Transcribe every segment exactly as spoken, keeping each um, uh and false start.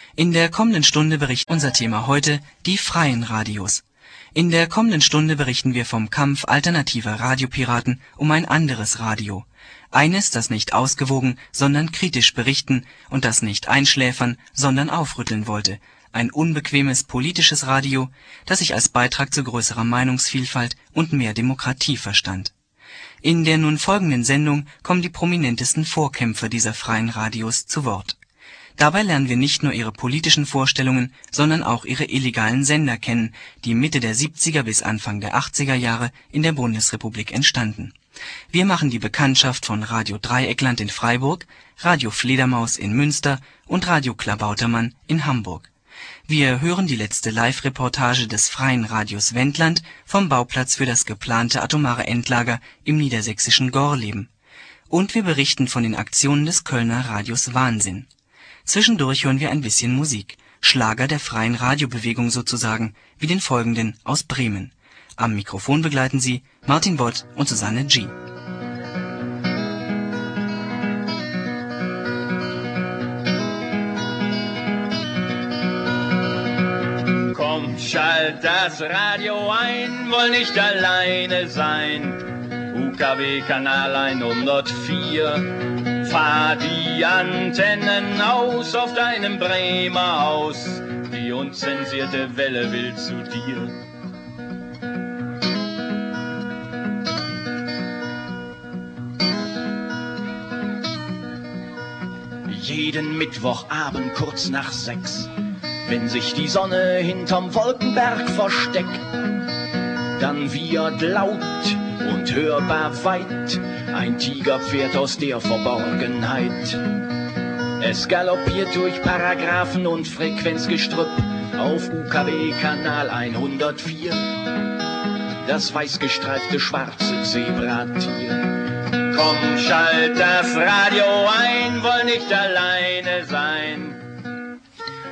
In der kommenden Stunde berichtet unser Thema heute die freien Radios. In der kommenden Stunde berichten wir vom Kampf alternativer Radiopiraten um ein anderes Radio. Eines, das nicht ausgewogen, sondern kritisch berichten und das nicht einschläfern, sondern aufrütteln wollte. Ein unbequemes politisches Radio, das sich als Beitrag zu größerer Meinungsvielfalt und mehr Demokratie verstand. In der nun folgenden Sendung kommen die prominentesten Vorkämpfer dieser freien Radios zu Wort. Dabei lernen wir nicht nur ihre politischen Vorstellungen, sondern auch ihre illegalen Sender kennen, die Mitte der siebziger bis Anfang der achtziger Jahre in der Bundesrepublik entstanden. Wir machen die Bekanntschaft von Radio Dreieckland in Freiburg, Radio Fledermaus in Münster und Radio Klabautermann in Hamburg. Wir hören die letzte Live-Reportage des Freien Radios Wendland vom Bauplatz für das geplante atomare Endlager im niedersächsischen Gorleben. Und wir berichten von den Aktionen des Kölner Radios Wahnsinn. Zwischendurch hören wir ein bisschen Musik, Schlager der freien Radiobewegung sozusagen, wie den folgenden aus Bremen. Am Mikrofon begleiten sie Martin Bott und Susanne G. Komm, schalt das Radio ein, woll nicht alleine sein. U K W-Kanal hundertvier. Fahr die Antennen aus auf deinem Bremer Haus. Die unzensierte Welle will zu dir. Jeden Mittwochabend kurz nach sechs, wenn sich die Sonne hinterm Wolkenberg versteckt, dann wiehert laut und hörbar weit ein Tigerpferd aus der Verborgenheit. Es galoppiert durch Paragraphen und Frequenzgestrüpp auf U K W-Kanal hundertvier. Das weißgestreifte schwarze Zebratier. Komm, schalt das Radio ein, woll nicht alleine sein.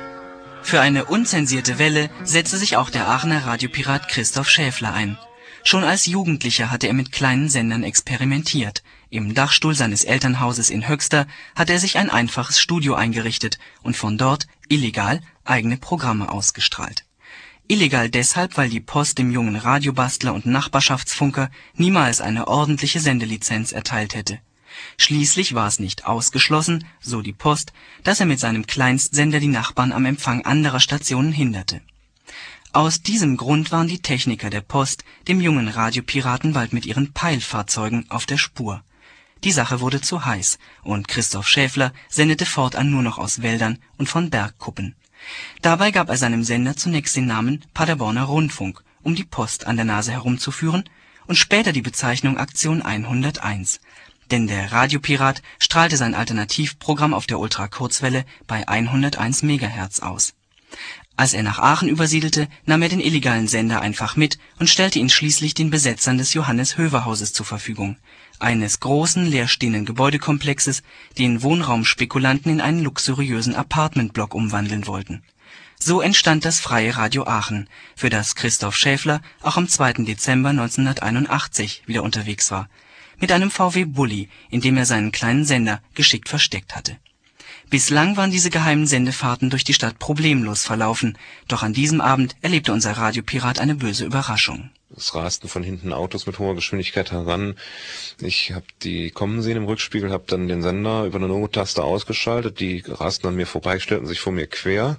Für eine unzensierte Welle setzte sich auch der Aachener Radiopirat Christoph Schäfler ein. Schon als Jugendlicher hatte er mit kleinen Sendern experimentiert. Im Dachstuhl seines Elternhauses in Höxter hat er sich ein einfaches Studio eingerichtet und von dort, illegal, eigene Programme ausgestrahlt. Illegal deshalb, weil die Post dem jungen Radiobastler und Nachbarschaftsfunker niemals eine ordentliche Sendelizenz erteilt hätte. Schließlich war es nicht ausgeschlossen, so die Post, dass er mit seinem Kleinstsender die Nachbarn am Empfang anderer Stationen hinderte. Aus diesem Grund waren die Techniker der Post dem jungen Radiopiraten bald mit ihren Peilfahrzeugen auf der Spur. Die Sache wurde zu heiß und Christoph Schäfler sendete fortan nur noch aus Wäldern und von Bergkuppen. Dabei gab er seinem Sender zunächst den Namen Paderborner Rundfunk, um die Post an der Nase herumzuführen, und später die Bezeichnung Aktion hunderteins. Denn der Radiopirat strahlte sein Alternativprogramm auf der Ultrakurzwelle bei hunderteins Megahertz aus. Als er nach Aachen übersiedelte, nahm er den illegalen Sender einfach mit und stellte ihn schließlich den Besetzern des Johannes-Höver-Hauses zur Verfügung, eines großen leerstehenden Gebäudekomplexes, den Wohnraumspekulanten in einen luxuriösen Apartmentblock umwandeln wollten. So entstand das Freie Radio Aachen, für das Christoph Schäfler auch am zweiten Dezember neunzehnhunderteinundachtzig wieder unterwegs war, mit einem V W Bulli, in dem er seinen kleinen Sender geschickt versteckt hatte. Bislang waren diese geheimen Sendefahrten durch die Stadt problemlos verlaufen, doch an diesem Abend erlebte unser Radiopirat eine böse Überraschung. Es rasten von hinten Autos mit hoher Geschwindigkeit heran. Ich habe die kommen sehen im Rückspiegel, habe dann den Sender über eine Nottaste ausgeschaltet. Die rasten an mir vorbei, stellten sich vor mir quer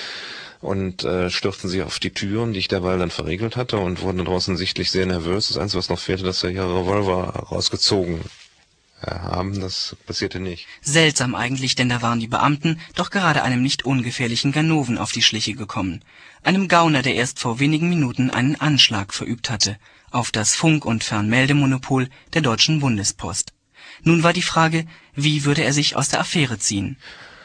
und äh, stürzten sich auf die Türen, die ich derweil dann verriegelt hatte, und wurden dann draußen sichtlich sehr nervös. Das Einzige, was noch fehlte, dass sie ihre Revolver rausgezogen haben. Das passierte nicht. Seltsam eigentlich, denn da waren die Beamten doch gerade einem nicht ungefährlichen Ganoven auf die Schliche gekommen. Einem Gauner, der erst vor wenigen Minuten einen Anschlag verübt hatte auf das Funk- und Fernmeldemonopol der Deutschen Bundespost. Nun war die Frage, wie würde er sich aus der Affäre ziehen?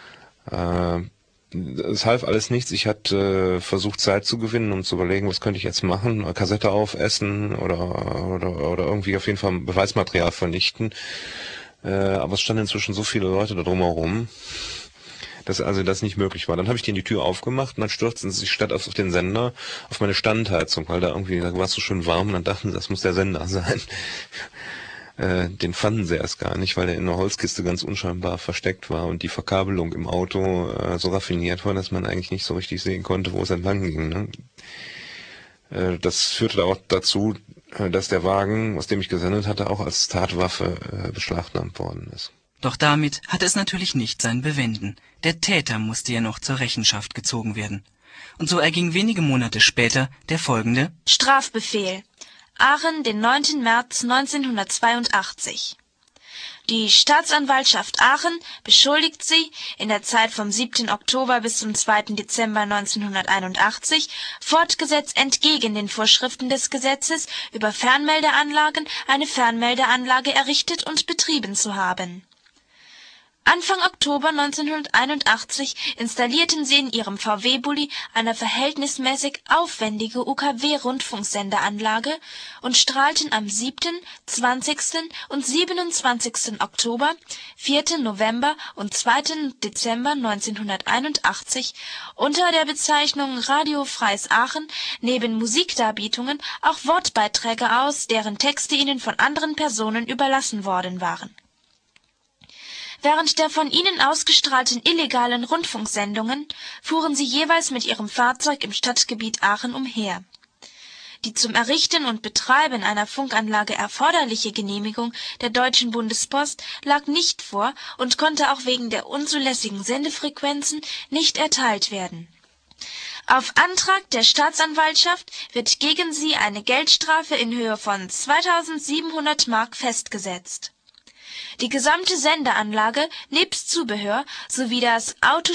Äh, es half alles nichts. Ich hatte äh, versucht, Zeit zu gewinnen, um zu überlegen, was könnte ich jetzt machen? Kassette aufessen oder, oder, oder irgendwie auf jeden Fall Beweismaterial vernichten. Äh, aber es standen inzwischen so viele Leute da drumherum, dass also das nicht möglich war. Dann habe ich denen die Tür aufgemacht und dann stürzten sie sich statt auf den Sender auf meine Standheizung, weil da irgendwie, da war es so schön warm, und dann dachten sie, das muss der Sender sein. Äh, den fanden sie erst gar nicht, weil er in einer Holzkiste ganz unscheinbar versteckt war und die Verkabelung im Auto äh, so raffiniert war, dass man eigentlich nicht so richtig sehen konnte, wo es entlang ging. Ne? Äh, das führte auch dazu, äh, dass der Wagen, aus dem ich gesendet hatte, auch als Tatwaffe äh, beschlagnahmt worden ist. Doch damit hatte es natürlich nicht sein Bewenden. Der Täter musste ja noch zur Rechenschaft gezogen werden. Und so erging wenige Monate später der folgende Strafbefehl. Aachen, den neunten März neunzehnhundertzweiundachtzig. Die Staatsanwaltschaft Aachen beschuldigt Sie, in der Zeit vom siebten Oktober bis zum zweiten Dezember neunzehnhunderteinundachtzig, fortgesetzt entgegen den Vorschriften des Gesetzes über Fernmeldeanlagen, eine Fernmeldeanlage errichtet und betrieben zu haben. Anfang Oktober neunzehnhunderteinundachtzig installierten sie in ihrem V W-Bulli eine verhältnismäßig aufwendige U K W-Rundfunksenderanlage und strahlten am siebten, zwanzigsten und siebenundzwanzigsten Oktober, vierten November und zweiten Dezember neunzehnhunderteinundachtzig unter der Bezeichnung Radio Freies Aachen neben Musikdarbietungen auch Wortbeiträge aus, deren Texte ihnen von anderen Personen überlassen worden waren. Während der von ihnen ausgestrahlten illegalen Rundfunksendungen fuhren sie jeweils mit ihrem Fahrzeug im Stadtgebiet Aachen umher. Die zum Errichten und Betreiben einer Funkanlage erforderliche Genehmigung der Deutschen Bundespost lag nicht vor und konnte auch wegen der unzulässigen Sendefrequenzen nicht erteilt werden. Auf Antrag der Staatsanwaltschaft wird gegen sie eine Geldstrafe in Höhe von zweitausendsiebenhundert Mark festgesetzt. Die gesamte Sendeanlage nebst Zubehör sowie das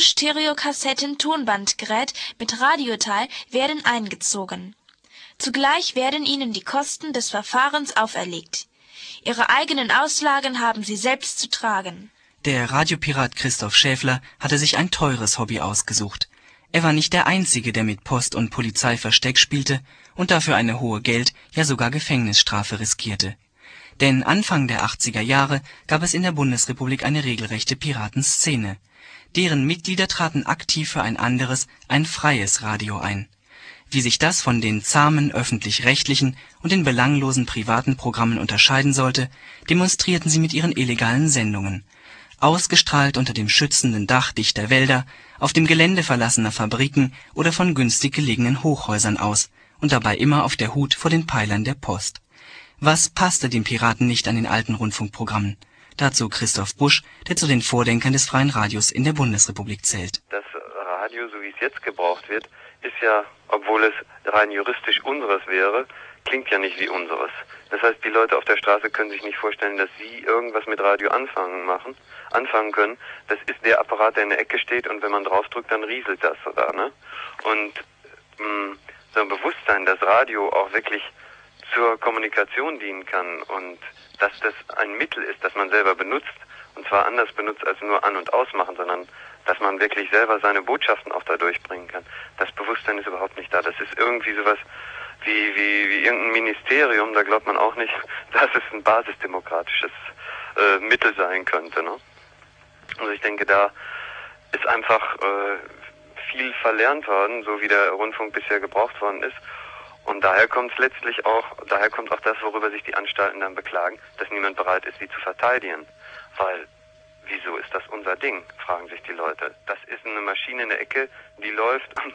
Autostereokassetten-Tonbandgerät mit Radioteil werden eingezogen. Zugleich werden ihnen die Kosten des Verfahrens auferlegt. Ihre eigenen Auslagen haben sie selbst zu tragen. Der Radiopirat Christoph Schäfler hatte sich ein teures Hobby ausgesucht. Er war nicht der Einzige, der mit Post und Polizei Versteck spielte und dafür eine hohe Geld-, ja sogar Gefängnisstrafe riskierte. Denn Anfang der achtziger Jahre gab es in der Bundesrepublik eine regelrechte Piratenszene. Deren Mitglieder traten aktiv für ein anderes, ein freies Radio ein. Wie sich das von den zahmen öffentlich-rechtlichen und den belanglosen privaten Programmen unterscheiden sollte, demonstrierten sie mit ihren illegalen Sendungen. Ausgestrahlt unter dem schützenden Dach dichter Wälder, auf dem Gelände verlassener Fabriken oder von günstig gelegenen Hochhäusern aus und dabei immer auf der Hut vor den Peilern der Post. Was passte den Piraten nicht an den alten Rundfunkprogrammen? Dazu Christoph Busch, der zu den Vordenkern des freien Radios in der Bundesrepublik zählt. Das Radio, so wie es jetzt gebraucht wird, ist ja, obwohl es rein juristisch unseres wäre, klingt ja nicht wie unseres. Das heißt, die Leute auf der Straße können sich nicht vorstellen, dass sie irgendwas mit Radio anfangen machen, anfangen können. Das ist der Apparat, der in der Ecke steht und wenn man draufdrückt, dann rieselt das da, ne? Und mh, so ein Bewusstsein, dass Radio auch wirklich zur Kommunikation dienen kann und dass das ein Mittel ist, das man selber benutzt, und zwar anders benutzt als nur an- und ausmachen, sondern dass man wirklich selber seine Botschaften auch da durchbringen kann. Das Bewusstsein ist überhaupt nicht da. Das ist irgendwie sowas wie, wie, wie irgendein Ministerium, da glaubt man auch nicht, dass es ein basisdemokratisches äh, Mittel sein könnte. Ne? Also ich denke, da ist einfach äh, viel verlernt worden, so wie der Rundfunk bisher gebraucht worden ist. Und daher kommt es letztlich auch, daher kommt auch das, worüber sich die Anstalten dann beklagen, dass niemand bereit ist, sie zu verteidigen. Weil, wieso ist das unser Ding, fragen sich die Leute. Das ist eine Maschine in der Ecke, die läuft und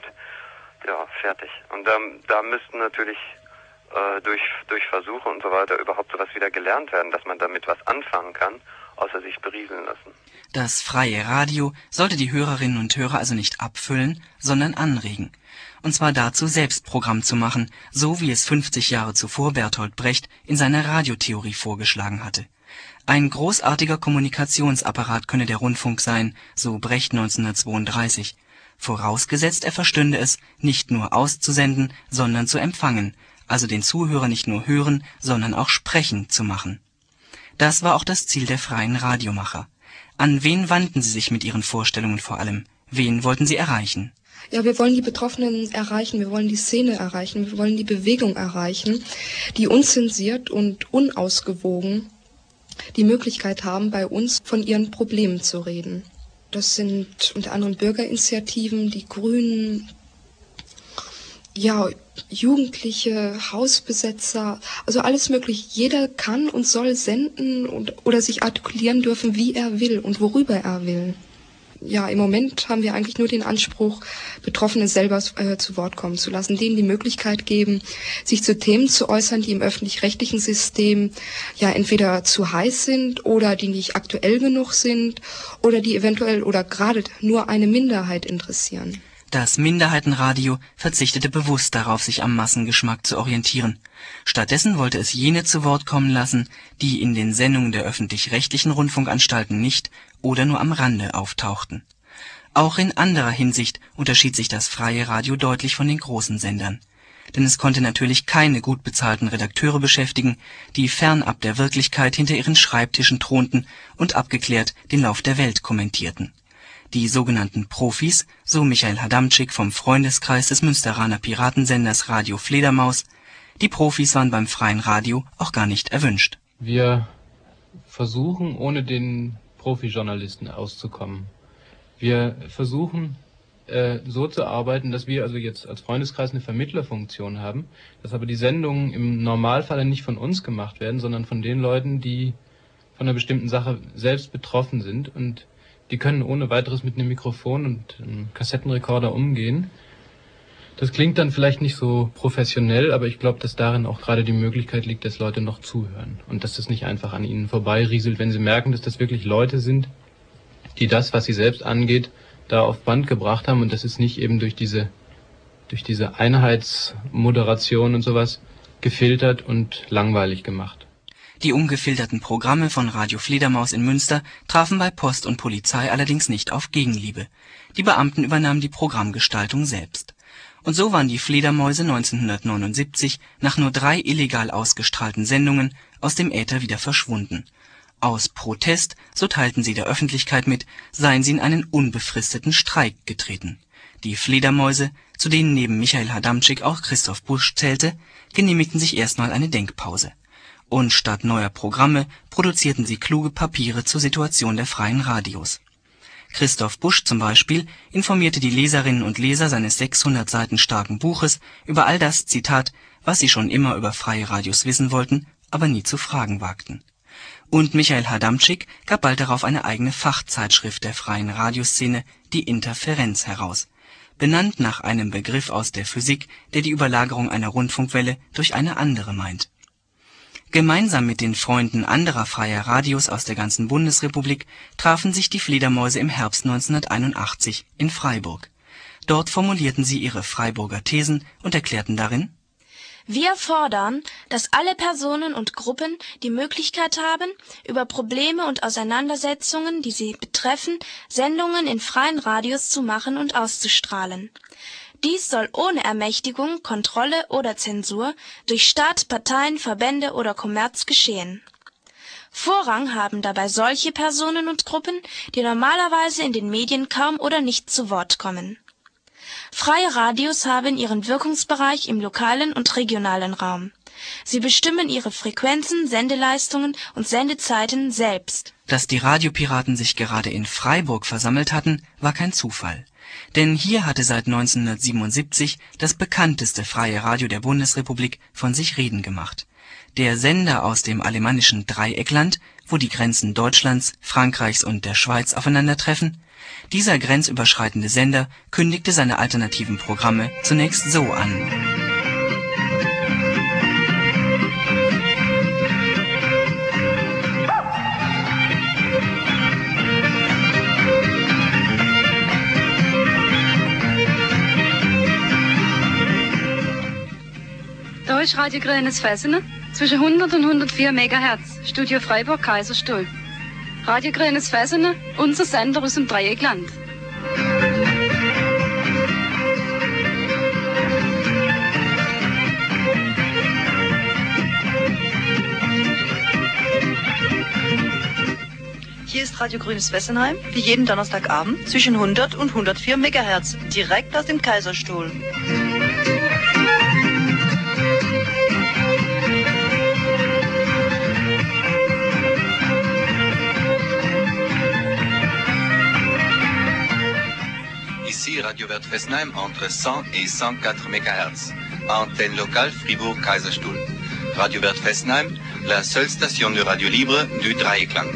ja, fertig. Und da, da müssten natürlich äh, durch, durch Versuche und so weiter überhaupt sowas wieder gelernt werden, dass man damit was anfangen kann, außer sich berieseln lassen. Das freie Radio sollte die Hörerinnen und Hörer also nicht abfüllen, sondern anregen. Und zwar dazu, selbst Programm zu machen, so wie es fünfzig Jahre zuvor Bertolt Brecht in seiner Radiotheorie vorgeschlagen hatte. Ein großartiger Kommunikationsapparat könne der Rundfunk sein, so Brecht neunzehnhundertzweiunddreißig. Vorausgesetzt, er verstünde es, nicht nur auszusenden, sondern zu empfangen, also den Zuhörer nicht nur hören, sondern auch sprechen zu machen. Das war auch das Ziel der freien Radiomacher. An wen wandten sie sich mit ihren Vorstellungen vor allem? Wen wollten sie erreichen? Ja, wir wollen die Betroffenen erreichen, wir wollen die Szene erreichen, wir wollen die Bewegung erreichen, die unzensiert und unausgewogen die Möglichkeit haben, bei uns von ihren Problemen zu reden. Das sind unter anderem Bürgerinitiativen, die Grünen, Ja, Jugendliche, Hausbesetzer, also alles mögliche. Jeder kann und soll senden und, oder sich artikulieren dürfen, wie er will und worüber er will. Ja, im Moment haben wir eigentlich nur den Anspruch, Betroffene selber äh, zu Wort kommen zu lassen, denen die Möglichkeit geben, sich zu Themen zu äußern, die im öffentlich-rechtlichen System ja entweder zu heiß sind oder die nicht aktuell genug sind oder die eventuell oder gerade nur eine Minderheit interessieren. Das Minderheitenradio verzichtete bewusst darauf, sich am Massengeschmack zu orientieren. Stattdessen wollte es jene zu Wort kommen lassen, die in den Sendungen der öffentlich-rechtlichen Rundfunkanstalten nicht oder nur am Rande auftauchten. Auch in anderer Hinsicht unterschied sich das freie Radio deutlich von den großen Sendern. Denn es konnte natürlich keine gut bezahlten Redakteure beschäftigen, die fernab der Wirklichkeit hinter ihren Schreibtischen thronten und abgeklärt den Lauf der Welt kommentierten. Die sogenannten Profis, so Michael Hadamczyk vom Freundeskreis des Münsteraner Piratensenders Radio Fledermaus, die Profis waren beim freien Radio auch gar nicht erwünscht. Wir versuchen, ohne den Profijournalisten auszukommen. Wir versuchen, äh, so zu arbeiten, dass wir also jetzt als Freundeskreis eine Vermittlerfunktion haben, dass aber die Sendungen im Normalfall nicht von uns gemacht werden, sondern von den Leuten, die von einer bestimmten Sache selbst betroffen sind, und die können ohne weiteres mit einem Mikrofon und einem Kassettenrekorder umgehen. Das klingt dann vielleicht nicht so professionell, aber ich glaube, dass darin auch gerade die Möglichkeit liegt, dass Leute noch zuhören und dass das nicht einfach an ihnen vorbeirieselt, wenn sie merken, dass das wirklich Leute sind, die das, was sie selbst angeht, da auf Band gebracht haben, und das ist nicht eben durch diese durch diese Einheitsmoderation und sowas gefiltert und langweilig gemacht. Die ungefilterten Programme von Radio Fledermaus in Münster trafen bei Post und Polizei allerdings nicht auf Gegenliebe. Die Beamten übernahmen die Programmgestaltung selbst. Und so waren die Fledermäuse neunzehnhundertneunundsiebzig nach nur drei illegal ausgestrahlten Sendungen aus dem Äther wieder verschwunden. Aus Protest, so teilten sie der Öffentlichkeit mit, seien sie in einen unbefristeten Streik getreten. Die Fledermäuse, zu denen neben Michael Hadamczyk auch Christoph Busch zählte, genehmigten sich erstmal eine Denkpause. Und statt neuer Programme produzierten sie kluge Papiere zur Situation der freien Radios. Christoph Busch zum Beispiel informierte die Leserinnen und Leser seines sechshundert Seiten starken Buches über all das, Zitat, was sie schon immer über freie Radios wissen wollten, aber nie zu fragen wagten. Und Michael Hadamczyk gab bald darauf eine eigene Fachzeitschrift der freien Radioszene, die Interferenz, heraus, benannt nach einem Begriff aus der Physik, der die Überlagerung einer Rundfunkwelle durch eine andere meint. Gemeinsam mit den Freunden anderer freier Radios aus der ganzen Bundesrepublik trafen sich die Fledermäuse im Herbst neunzehnhunderteinundachtzig in Freiburg. Dort formulierten sie ihre Freiburger Thesen und erklärten darin: Wir fordern, dass alle Personen und Gruppen die Möglichkeit haben, über Probleme und Auseinandersetzungen, die sie betreffen, Sendungen in freien Radios zu machen und auszustrahlen. Dies soll ohne Ermächtigung, Kontrolle oder Zensur durch Staat, Parteien, Verbände oder Kommerz geschehen. Vorrang haben dabei solche Personen und Gruppen, die normalerweise in den Medien kaum oder nicht zu Wort kommen. Freie Radios haben ihren Wirkungsbereich im lokalen und regionalen Raum. Sie bestimmen ihre Frequenzen, Sendeleistungen und Sendezeiten selbst. Dass die Radiopiraten sich gerade in Freiburg versammelt hatten, war kein Zufall. Denn hier hatte seit neunzehnhundertsiebenundsiebzig das bekannteste freie Radio der Bundesrepublik von sich reden gemacht. Der Sender aus dem alemannischen Dreieckland, wo die Grenzen Deutschlands, Frankreichs und der Schweiz aufeinandertreffen. Dieser grenzüberschreitende Sender kündigte seine alternativen Programme zunächst so an. Da ist Radio Grünes Fessenau zwischen hundert und hundertvier Megahertz, Studio Freiburg, Kaiserstuhl. Radio Grünes Fessenau, unser Sender aus dem Dreieckland. Hier ist Radio Grünes Fessenheim, wie jeden Donnerstagabend zwischen hundert und hundertvier Megahertz, direkt aus dem Kaiserstuhl. Ici Radio Vert Fessenheim entre cent et cent quatre mégahertz. Antenne locale Fribourg-Kaiserstuhl. Radio Vert Fessenheim, la seule station de radio libre du Dreieckland.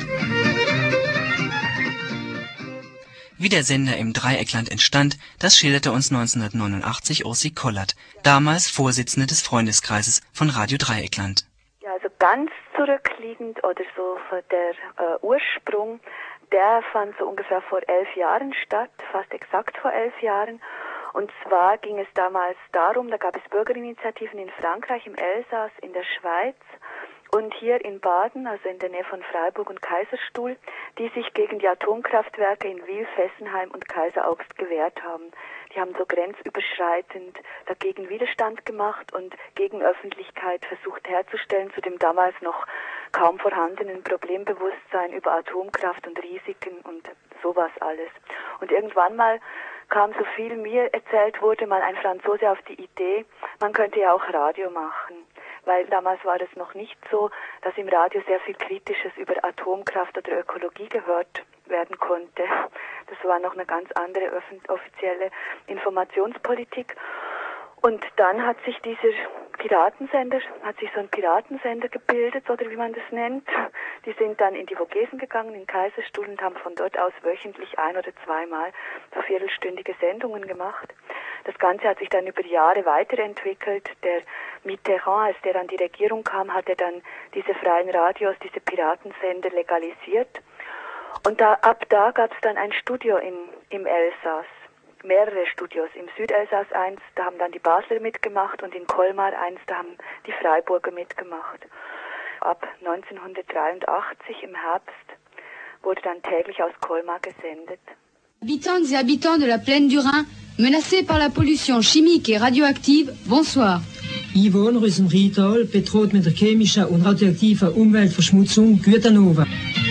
Wie der Sender im Dreieckland entstand, das schilderte uns neunzehnhundertneunundachtzig Ursi Kollert, damals Vorsitzende des Freundeskreises von Radio Dreieckland. Ja, also ganz zurückliegend oder so der äh, Ursprung, der fand so ungefähr vor elf Jahren statt, fast exakt vor elf Jahren. Und zwar ging es damals darum, da gab es Bürgerinitiativen in Frankreich, im Elsass, in der Schweiz und hier in Baden, also in der Nähe von Freiburg und Kaiserstuhl, die sich gegen die Atomkraftwerke in Wil, Fessenheim und Kaiseraugst gewehrt haben. Die haben so grenzüberschreitend dagegen Widerstand gemacht und Gegenöffentlichkeit versucht herzustellen zu dem damals noch kaum vorhandenen Problembewusstsein über Atomkraft und Risiken und sowas alles. Und irgendwann mal kam, so viel mir erzählt wurde, mal ein Franzose auf die Idee, man könnte ja auch Radio machen. Weil damals war es noch nicht so, dass im Radio sehr viel Kritisches über Atomkraft oder Ökologie gehört werden konnte. Das war noch eine ganz andere offizielle Informationspolitik. Und dann hat sich dieser Piratensender, hat sich so ein Piratensender gebildet, oder wie man das nennt. Die sind dann in die Vogesen gegangen, in Kaiserstuhl, und haben von dort aus wöchentlich ein- oder zweimal so viertelstündige Sendungen gemacht. Das Ganze hat sich dann über Jahre weiterentwickelt. Der Mitterrand, als der an die Regierung kam, hat er dann diese freien Radios, diese Piratensender legalisiert. Und da, ab da gab es dann ein Studio im, im Elsass. Mehrere Studios. Im Südelsass eins, da haben dann die Basler mitgemacht, und in Colmar eins, da haben die Freiburger mitgemacht. Ab neunzehnhundertdreiundachtzig im Herbst wurde dann täglich aus Colmar gesendet. Habitantes et habitants de la plaine du Rhin, menacés par la pollution chimique et radioactive, bonsoir. Einwohner aus dem Rheintal bedroht mit der chemischen und radioaktiven Umweltverschmutzung Güternova.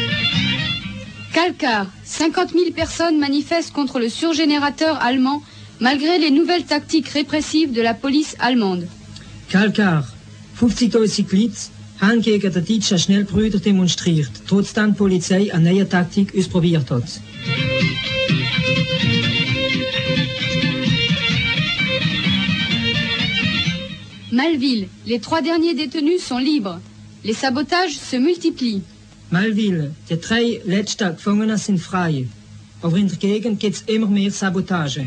Calcar, cinquante mille personnes manifestent contre le surgénérateur allemand malgré les nouvelles tactiques répressives de la police allemande. Calcar, fünfzigtausend Leute haben gegen den deutschen Schnellbrüder demonstriert, trotzdem die Polizei eine neue Taktik ausprobiert hat. Malville, les trois derniers détenus sont libres. Les sabotages se multiplient. Malville, die drei letzten Gefangenen sind frei. Aber in der Gegend gibt es immer mehr Sabotage.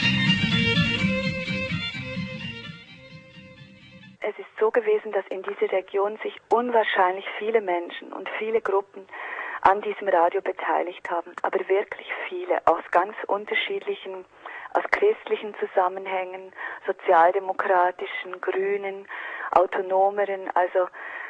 Es ist so gewesen, dass in dieser Region sich unwahrscheinlich viele Menschen und viele Gruppen an diesem Radio beteiligt haben. Aber wirklich viele, aus ganz unterschiedlichen, aus christlichen Zusammenhängen, sozialdemokratischen, grünen, autonomeren, also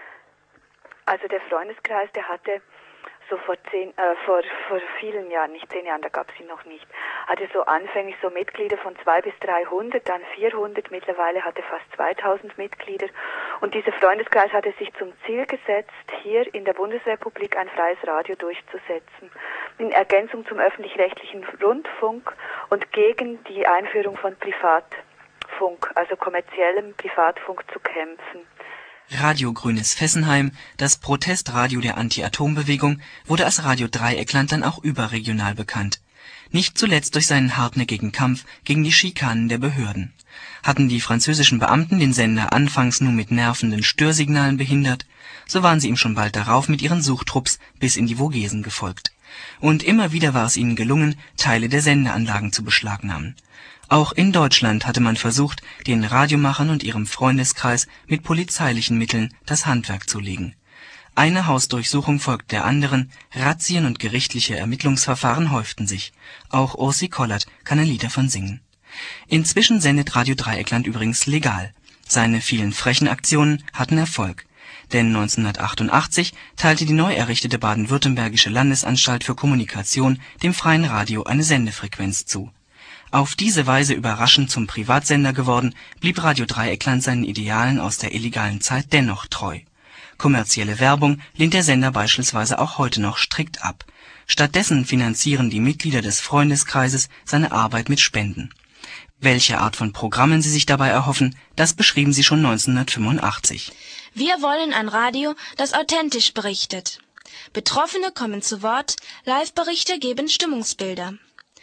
Also der Freundeskreis, der hatte so vor zehn, äh, vor, vor vielen Jahren, nicht zehn Jahren, da gab es ihn noch nicht, hatte so anfänglich so Mitglieder von zweihundert bis dreihundert, dann vierhundert, mittlerweile hatte fast zweitausend Mitglieder. Und dieser Freundeskreis hatte sich zum Ziel gesetzt, hier in der Bundesrepublik ein freies Radio durchzusetzen, in Ergänzung zum öffentlich-rechtlichen Rundfunk und gegen die Einführung von Privatfunk, also kommerziellem Privatfunk, zu kämpfen. Radio Grünes Fessenheim, das Protestradio der Anti-Atom-Bewegung, wurde als Radio Dreieckland dann auch überregional bekannt. Nicht zuletzt durch seinen hartnäckigen Kampf gegen die Schikanen der Behörden. Hatten die französischen Beamten den Sender anfangs nur mit nervenden Störsignalen behindert, so waren sie ihm schon bald darauf mit ihren Suchtrupps bis in die Vogesen gefolgt. Und immer wieder war es ihnen gelungen, Teile der Sendeanlagen zu beschlagnahmen. Auch in Deutschland hatte man versucht, den Radiomachern und ihrem Freundeskreis mit polizeilichen Mitteln das Handwerk zu legen. Eine Hausdurchsuchung folgt der anderen, Razzien und gerichtliche Ermittlungsverfahren häuften sich. Auch Ursi Kollert kann ein Lied davon singen. Inzwischen sendet Radio Dreieckland übrigens legal. Seine vielen frechen Aktionen hatten Erfolg. Denn neunzehnhundertachtundachtzig teilte die neu errichtete Baden-Württembergische Landesanstalt für Kommunikation dem Freien Radio eine Sendefrequenz zu. Auf diese Weise überraschend zum Privatsender geworden, blieb Radio Dreieckland seinen Idealen aus der illegalen Zeit dennoch treu. Kommerzielle Werbung lehnt der Sender beispielsweise auch heute noch strikt ab. Stattdessen finanzieren die Mitglieder des Freundeskreises seine Arbeit mit Spenden. Welche Art von Programmen sie sich dabei erhoffen, das beschrieben sie schon neunzehnhundertfünfundachtzig. Wir wollen ein Radio, das authentisch berichtet. Betroffene kommen zu Wort, Live-Berichte geben Stimmungsbilder.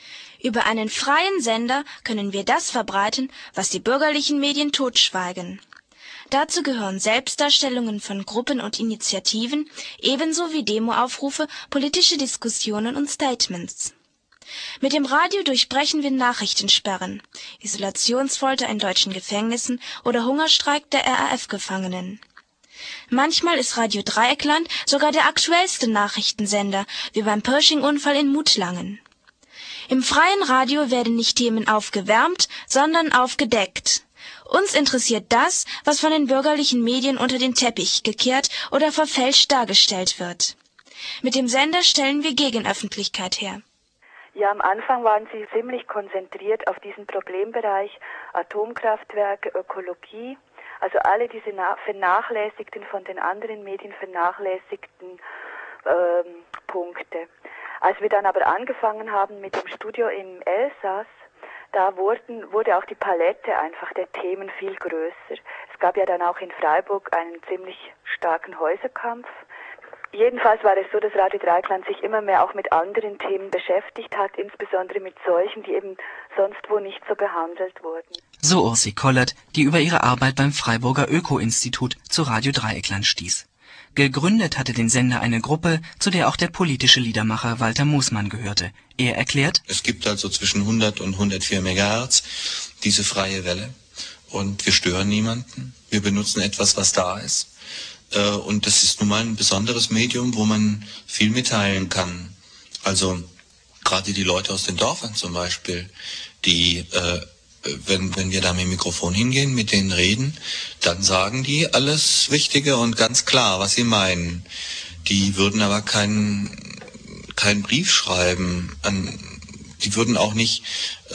Über einen freien Sender können wir das verbreiten, was die bürgerlichen Medien totschweigen. Dazu gehören Selbstdarstellungen von Gruppen und Initiativen, ebenso wie Demoaufrufe, politische Diskussionen und Statements. Mit dem Radio durchbrechen wir Nachrichtensperren, Isolationsfolter in deutschen Gefängnissen oder Hungerstreik der R A F-Gefangenen. Manchmal ist Radio Dreieckland sogar der aktuellste Nachrichtensender, wie beim Pershing-Unfall in Mutlangen. Im freien Radio werden nicht Themen aufgewärmt, sondern aufgedeckt. Uns interessiert das, was von den bürgerlichen Medien unter den Teppich gekehrt oder verfälscht dargestellt wird. Mit dem Sender stellen wir Gegenöffentlichkeit her. Ja, am Anfang waren Sie ziemlich konzentriert auf diesen Problembereich Atomkraftwerke, Ökologie, also alle diese vernachlässigten, von den anderen Medien vernachlässigten ähm, Punkte. Als wir dann aber angefangen haben mit dem Studio im Elsass, da wurden, wurde auch die Palette einfach der Themen viel größer. Es gab ja dann auch in Freiburg einen ziemlich starken Häuserkampf. Jedenfalls war es so, dass Radio Dreieckland sich immer mehr auch mit anderen Themen beschäftigt hat, insbesondere mit solchen, die eben sonst wo nicht so behandelt wurden. So Ursi Kollert, die über ihre Arbeit beim Freiburger Öko-Institut zu Radio Dreieckland stieß. Gegründet hatte den Sender eine Gruppe, zu der auch der politische Liedermacher Walter Moosmann gehörte. Er erklärt: Es gibt also zwischen hundert und hundertvier Megahertz diese freie Welle und wir stören niemanden. Wir benutzen etwas, was da ist. Und das ist nun mal ein besonderes Medium, wo man viel mitteilen kann. Also gerade die Leute aus den Dörfern zum Beispiel, die, äh, wenn, wenn wir da mit dem Mikrofon hingehen, mit denen reden, dann sagen die alles Wichtige und ganz klar, was sie meinen. Die würden aber keinen keinen Brief schreiben. An, die würden auch nicht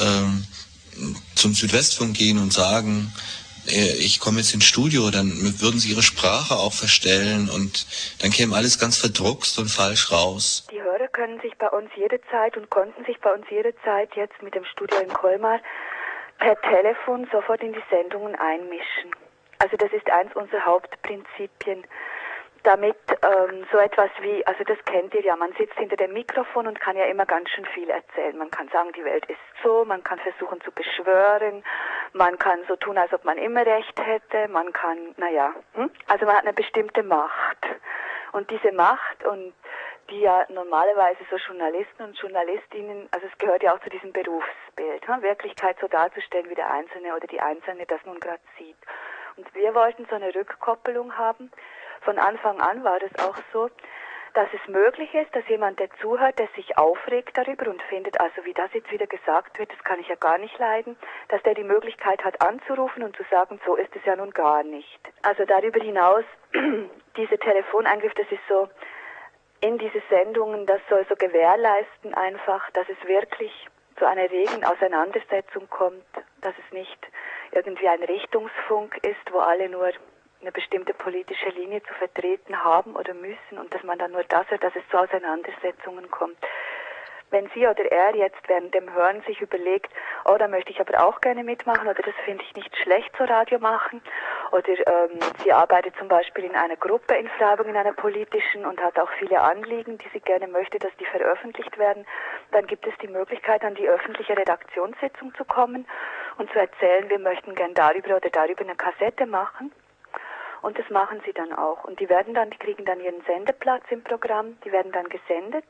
äh, zum Südwestfunk gehen und sagen, ich komme jetzt ins Studio, dann würden sie ihre Sprache auch verstellen und dann käme alles ganz verdruckst und falsch raus. Die Hörer können sich bei uns jederzeit und konnten sich bei uns jederzeit jetzt mit dem Studio in Colmar per Telefon sofort in die Sendungen einmischen. Also das ist eins unserer Hauptprinzipien. Damit ähm, so etwas wie, also das kennt ihr ja, man sitzt hinter dem Mikrofon und kann ja immer ganz schön viel erzählen. Man kann sagen, die Welt ist so, man kann versuchen zu beschwören, man kann so tun, als ob man immer recht hätte, man kann, naja, hm? also man hat eine bestimmte Macht. Und diese Macht, und die ja normalerweise so Journalisten und Journalistinnen, also es gehört ja auch zu diesem Berufsbild, hm? Wirklichkeit so darzustellen, wie der Einzelne oder die Einzelne das nun gerade sieht. Und wir wollten so eine Rückkoppelung haben. Von Anfang an war es auch so, dass es möglich ist, dass jemand, der zuhört, der sich aufregt darüber und findet, also wie das jetzt wieder gesagt wird, das kann ich ja gar nicht leiden, dass der die Möglichkeit hat anzurufen und zu sagen, so ist es ja nun gar nicht. Also darüber hinaus, dieser Telefoneingriff, das ist so in diese Sendungen, das soll so gewährleisten einfach, dass es wirklich zu einer regen Auseinandersetzung kommt, dass es nicht irgendwie ein Richtungsfunk ist, wo alle nur eine bestimmte politische Linie zu vertreten haben oder müssen und dass man dann nur das hört, dass es zu Auseinandersetzungen kommt. Wenn sie oder er jetzt während dem Hören sich überlegt, oh, da möchte ich aber auch gerne mitmachen oder das finde ich nicht schlecht, so Radio machen, oder ähm, sie arbeitet zum Beispiel in einer Gruppe in Freiburg, in einer politischen und hat auch viele Anliegen, die sie gerne möchte, dass die veröffentlicht werden, dann gibt es die Möglichkeit, an die öffentliche Redaktionssitzung zu kommen und zu erzählen, wir möchten gern darüber oder darüber eine Kassette machen. Und das machen sie dann auch. Und die werden dann, die kriegen dann ihren Sendeplatz im Programm, die werden dann gesendet.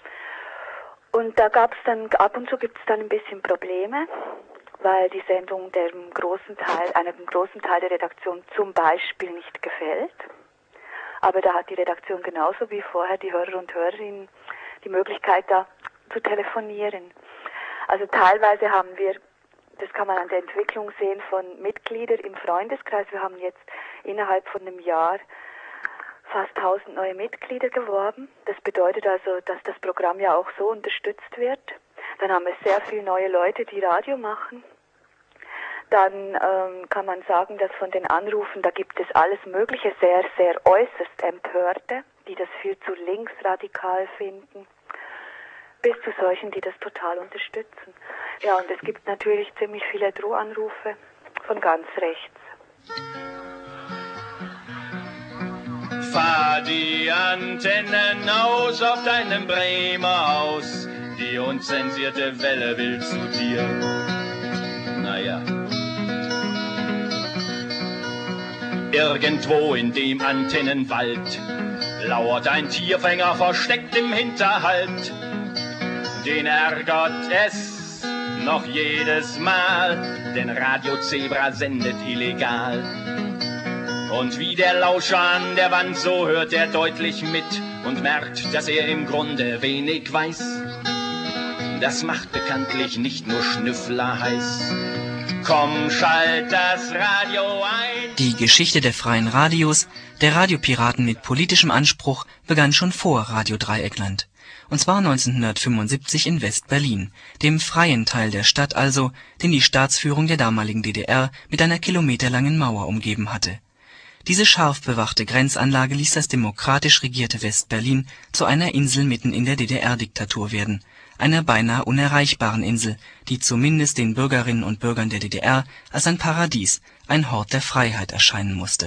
Und da gab es dann, ab und zu gibt es dann ein bisschen Probleme, weil die Sendung dem großen Teil, einem großen Teil der Redaktion zum Beispiel nicht gefällt. Aber da hat die Redaktion genauso wie vorher die Hörer und Hörerinnen die Möglichkeit, da zu telefonieren. Also teilweise haben wir, das kann man an der Entwicklung sehen, von Mitgliedern im Freundeskreis. Wir haben jetzt innerhalb von einem Jahr fast tausend neue Mitglieder geworben. Das bedeutet also, dass das Programm ja auch so unterstützt wird. Dann haben wir sehr viele neue Leute, die Radio machen. Dann ähm, kann man sagen, dass von den Anrufen, da gibt es alles Mögliche, sehr, sehr äußerst Empörte, die das viel zu linksradikal finden, bis zu solchen, die das total unterstützen. Ja, und es gibt natürlich ziemlich viele Drohanrufe von ganz rechts. Fahr die Antennen aus auf deinem Bremer Haus. Die die unzensierte Welle will zu dir. Naja. Irgendwo in dem Antennenwald lauert ein Tierfänger versteckt im Hinterhalt. Den ärgert es noch jedes Mal, denn Radio Zebra sendet illegal. Und wie der Lauscher an der Wand, so hört er deutlich mit und merkt, dass er im Grunde wenig weiß. Das macht bekanntlich nicht nur Schnüffler heiß. Komm, schalt das Radio ein. Die Geschichte der freien Radios, der Radiopiraten mit politischem Anspruch, begann schon vor Radio Dreieckland. Und zwar neunzehnhundertfünfundsiebzig in West-Berlin, dem freien Teil der Stadt also, den die Staatsführung der damaligen D D R mit einer kilometerlangen Mauer umgeben hatte. Diese scharf bewachte Grenzanlage ließ das demokratisch regierte West-Berlin zu einer Insel mitten in der D D R-Diktatur werden, einer beinahe unerreichbaren Insel, die zumindest den Bürgerinnen und Bürgern der D D R als ein Paradies, ein Hort der Freiheit erscheinen musste.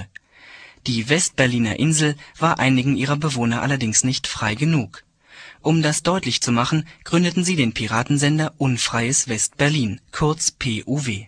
Die West-Berliner Insel war einigen ihrer Bewohner allerdings nicht frei genug. Um das deutlich zu machen, gründeten sie den Piratensender Unfreies West-Berlin, kurz P U W.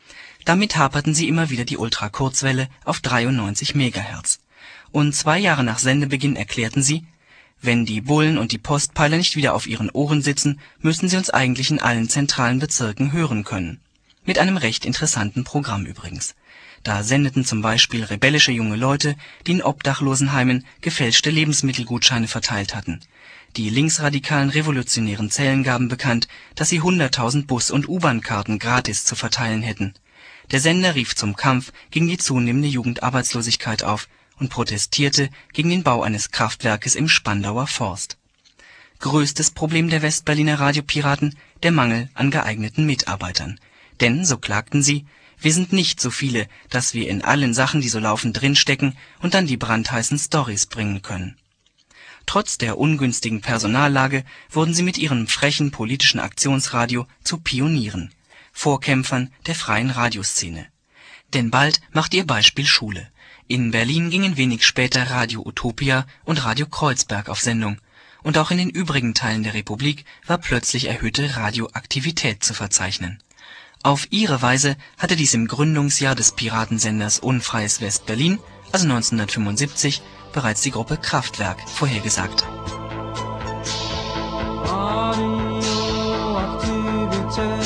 Damit haperten sie immer wieder die Ultrakurzwelle auf dreiundneunzig Megahertz. Und zwei Jahre nach Sendebeginn erklärten sie: Wenn die Bullen und die Postpeiler nicht wieder auf ihren Ohren sitzen, müssen sie uns eigentlich in allen zentralen Bezirken hören können. Mit einem recht interessanten Programm übrigens. Da sendeten zum Beispiel rebellische junge Leute, die in Obdachlosenheimen gefälschte Lebensmittelgutscheine verteilt hatten. Die linksradikalen revolutionären Zellen gaben bekannt, dass sie hunderttausend Bus- und U-Bahn-Karten gratis zu verteilen hätten. Der Sender rief zum Kampf gegen die zunehmende Jugendarbeitslosigkeit auf und protestierte gegen den Bau eines Kraftwerkes im Spandauer Forst. Größtes Problem der Westberliner Radiopiraten: der Mangel an geeigneten Mitarbeitern. Denn, so klagten sie, wir sind nicht so viele, dass wir in allen Sachen, die so laufen, drinstecken und dann die brandheißen Storys bringen können. Trotz der ungünstigen Personallage wurden sie mit ihrem frechen politischen Aktionsradio zu Pionieren, Vorkämpfern der freien Radioszene. Denn bald macht ihr Beispiel Schule. In Berlin gingen wenig später Radio Utopia und Radio Kreuzberg auf Sendung, und auch in den übrigen Teilen der Republik war plötzlich erhöhte Radioaktivität zu verzeichnen. Auf ihre Weise hatte dies im Gründungsjahr des Piratensenders Unfreies West-Berlin, also neunzehnhundertfünfundsiebzig, bereits die Gruppe Kraftwerk vorhergesagt. Radioaktivität.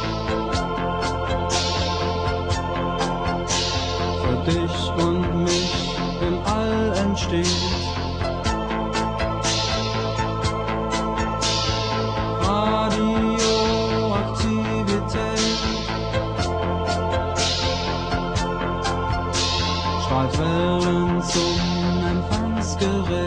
Für dich und mich im All entsteht. Radioaktivität strahlt Wellen zum Empfangsgerät.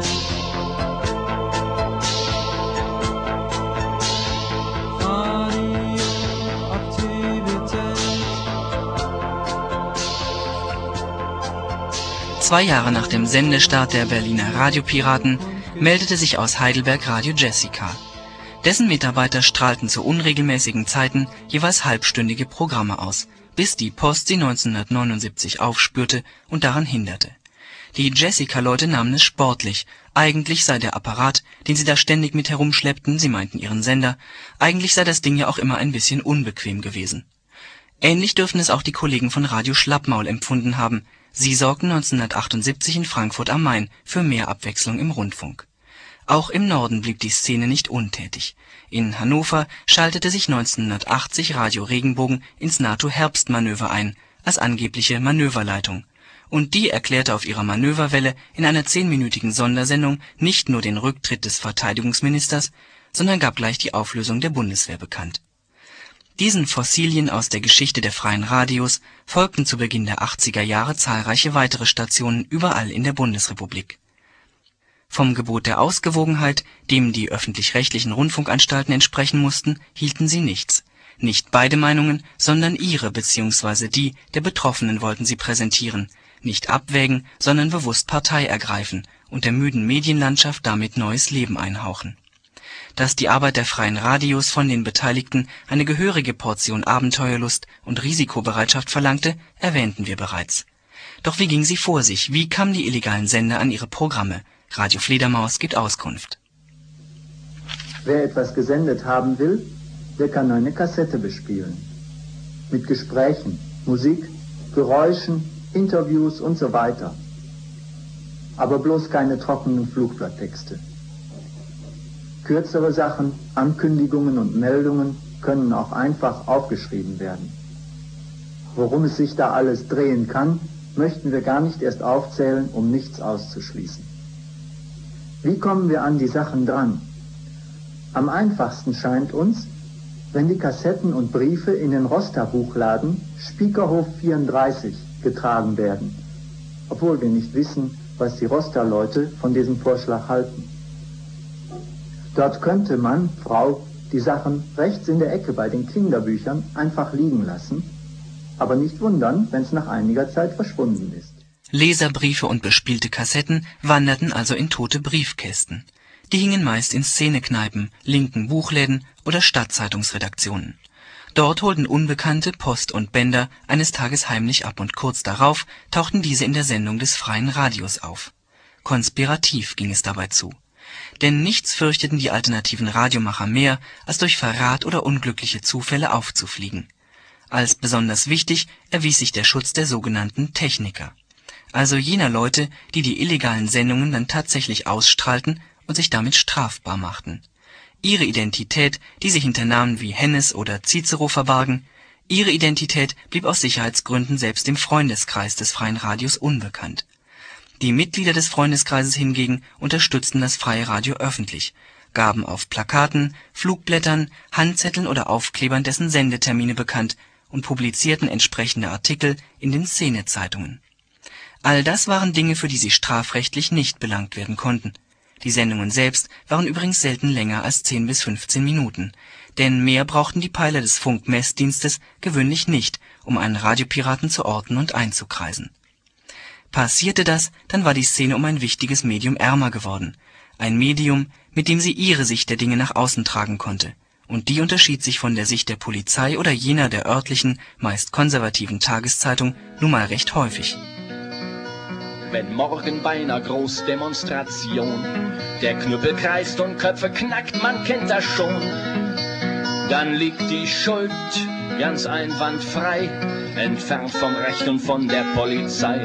Zwei Jahre nach dem Sendestart der Berliner Radiopiraten meldete sich aus Heidelberg Radio Jessica. Dessen Mitarbeiter strahlten zu unregelmäßigen Zeiten jeweils halbstündige Programme aus, bis die Post sie neunzehnhundertneunundsiebzig aufspürte und daran hinderte. Die Jessica-Leute nahmen es sportlich, eigentlich sei der Apparat, den sie da ständig mit herumschleppten, sie meinten ihren Sender, eigentlich sei das Ding ja auch immer ein bisschen unbequem gewesen. Ähnlich dürften es auch die Kollegen von Radio Schlappmaul empfunden haben. Sie sorgten neunzehnhundertachtundsiebzig in Frankfurt am Main für mehr Abwechslung im Rundfunk. Auch im Norden blieb die Szene nicht untätig. In Hannover schaltete sich neunzehnhundertachtzig Radio Regenbogen ins NATO-Herbstmanöver ein, als angebliche Manöverleitung. Und die erklärte auf ihrer Manöverwelle in einer zehnminütigen Sondersendung nicht nur den Rücktritt des Verteidigungsministers, sondern gab gleich die Auflösung der Bundeswehr bekannt. Diesen Fossilien aus der Geschichte der freien Radios folgten zu Beginn der achtziger Jahre zahlreiche weitere Stationen überall in der Bundesrepublik. Vom Gebot der Ausgewogenheit, dem die öffentlich-rechtlichen Rundfunkanstalten entsprechen mussten, hielten sie nichts. Nicht beide Meinungen, sondern ihre bzw. die der Betroffenen wollten sie präsentieren, nicht abwägen, sondern bewusst Partei ergreifen und der müden Medienlandschaft damit neues Leben einhauchen. Dass die Arbeit der freien Radios von den Beteiligten eine gehörige Portion Abenteuerlust und Risikobereitschaft verlangte, erwähnten wir bereits. Doch wie ging sie vor sich? Wie kamen die illegalen Sender an ihre Programme? Radio Fledermaus gibt Auskunft. Wer etwas gesendet haben will, der kann eine Kassette bespielen. Mit Gesprächen, Musik, Geräuschen, Interviews und so weiter. Aber bloß keine trockenen Flugblatttexte. Kürzere Sachen, Ankündigungen und Meldungen können auch einfach aufgeschrieben werden. Worum es sich da alles drehen kann, möchten wir gar nicht erst aufzählen, um nichts auszuschließen. Wie kommen wir an die Sachen dran? Am einfachsten scheint uns, wenn die Kassetten und Briefe in den Rosta-Buchladen Spiekerhof vierunddreißig getragen werden, obwohl wir nicht wissen, was die Rosta-Leute von diesem Vorschlag halten. Dort könnte man, Frau, die Sachen rechts in der Ecke bei den Kinderbüchern einfach liegen lassen, aber nicht wundern, wenn es nach einiger Zeit verschwunden ist. Leserbriefe und bespielte Kassetten wanderten also in tote Briefkästen. Die hingen meist in Szenekneipen, linken Buchläden oder Stadtzeitungsredaktionen. Dort holten Unbekannte Post und Bänder eines Tages heimlich ab und kurz darauf tauchten diese in der Sendung des Freien Radios auf. Konspirativ ging es dabei zu. Denn nichts fürchteten die alternativen Radiomacher mehr, als durch Verrat oder unglückliche Zufälle aufzufliegen. Als besonders wichtig erwies sich der Schutz der sogenannten Techniker, also jener Leute, die die illegalen Sendungen dann tatsächlich ausstrahlten und sich damit strafbar machten. Ihre Identität, die sich hinter Namen wie Hennes oder Cicero verbargen, ihre Identität blieb aus Sicherheitsgründen selbst dem Freundeskreis des Freien Radios unbekannt. Die Mitglieder des Freundeskreises hingegen unterstützten das Freie Radio öffentlich, gaben auf Plakaten, Flugblättern, Handzetteln oder Aufklebern dessen Sendetermine bekannt und publizierten entsprechende Artikel in den Szenezeitungen. All das waren Dinge, für die sie strafrechtlich nicht belangt werden konnten. Die Sendungen selbst waren übrigens selten länger als zehn bis fünfzehn Minuten, denn mehr brauchten die Peiler des Funkmessdienstes gewöhnlich nicht, um einen Radiopiraten zu orten und einzukreisen. Passierte das, dann war die Szene um ein wichtiges Medium ärmer geworden, ein Medium, mit dem sie ihre Sicht der Dinge nach außen tragen konnte, und die unterschied sich von der Sicht der Polizei oder jener der örtlichen, meist konservativen Tageszeitung nun mal recht häufig. Wenn morgen bei einer Großdemonstration der Knüppel kreist und Köpfe knackt, man kennt das schon, dann liegt die Schuld ganz einwandfrei, entfernt vom Recht und von der Polizei.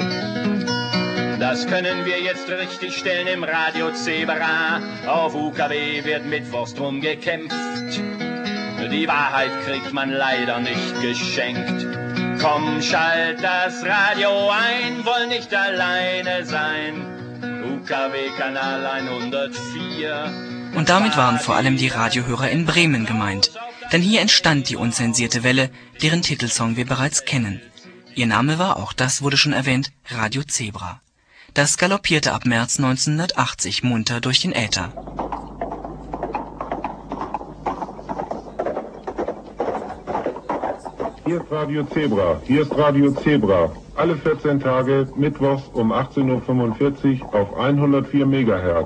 Das können wir jetzt richtig stellen im Radio Zebra. Auf U K W wird mittwochs drum gekämpft. Die Wahrheit kriegt man leider nicht geschenkt. Komm, schalt das Radio ein, wollen nicht alleine sein. U K W-Kanal hundertvier. Und damit waren vor allem die Radiohörer in Bremen gemeint. Denn hier entstand die unzensierte Welle, deren Titelsong wir bereits kennen. Ihr Name war, auch das wurde schon erwähnt, Radio Zebra. Das galoppierte ab März neunzehnhundertachtzig munter durch den Äther. Hier ist Radio Zebra, hier ist Radio Zebra. Alle vierzehn Tage, mittwochs um achtzehn Uhr fünfundvierzig auf hundertvier Megahertz.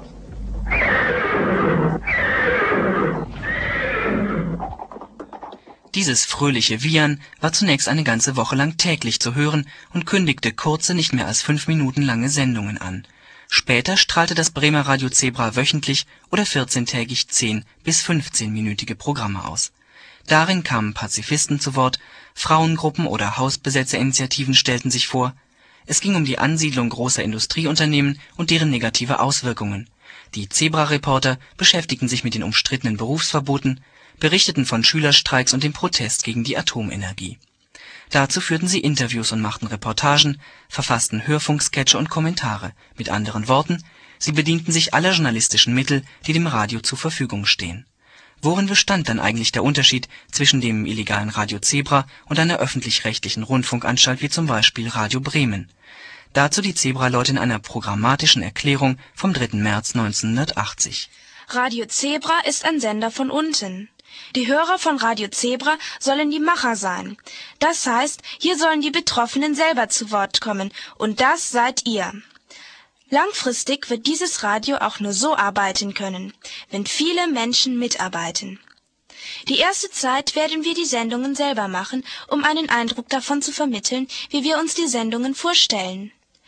Dieses fröhliche Wiehern war zunächst eine ganze Woche lang täglich zu hören und kündigte kurze, nicht mehr als fünf Minuten lange Sendungen an. Später strahlte das Bremer Radio Zebra wöchentlich oder vierzehntägig zehn- bis fünfzehnminütige Programme aus. Darin kamen Pazifisten zu Wort, Frauengruppen oder Hausbesetzerinitiativen stellten sich vor. Es ging um die Ansiedlung großer Industrieunternehmen und deren negative Auswirkungen. Die Zebra-Reporter beschäftigten sich mit den umstrittenen Berufsverboten, berichteten von Schülerstreiks und dem Protest gegen die Atomenergie. Dazu führten sie Interviews und machten Reportagen, verfassten Hörfunksketche und Kommentare. Mit anderen Worten, sie bedienten sich aller journalistischen Mittel, die dem Radio zur Verfügung stehen. Worin bestand dann eigentlich der Unterschied zwischen dem illegalen Radio Zebra und einer öffentlich-rechtlichen Rundfunkanstalt wie zum Beispiel Radio Bremen? Dazu die Zebra-Leute in einer programmatischen Erklärung vom dritten März neunzehnhundertachtzig. Radio Zebra ist ein Sender von unten. Die Hörer von Radio Zebra sollen die Macher sein. Das heißt, hier sollen die Betroffenen selber zu Wort kommen, und das seid ihr. Langfristig wird dieses Radio auch nur so arbeiten können, wenn viele Menschen mitarbeiten. Die erste Zeit werden wir die Sendungen selber machen, um einen Eindruck davon zu vermitteln, wie wir uns die Sendungen vorstellen.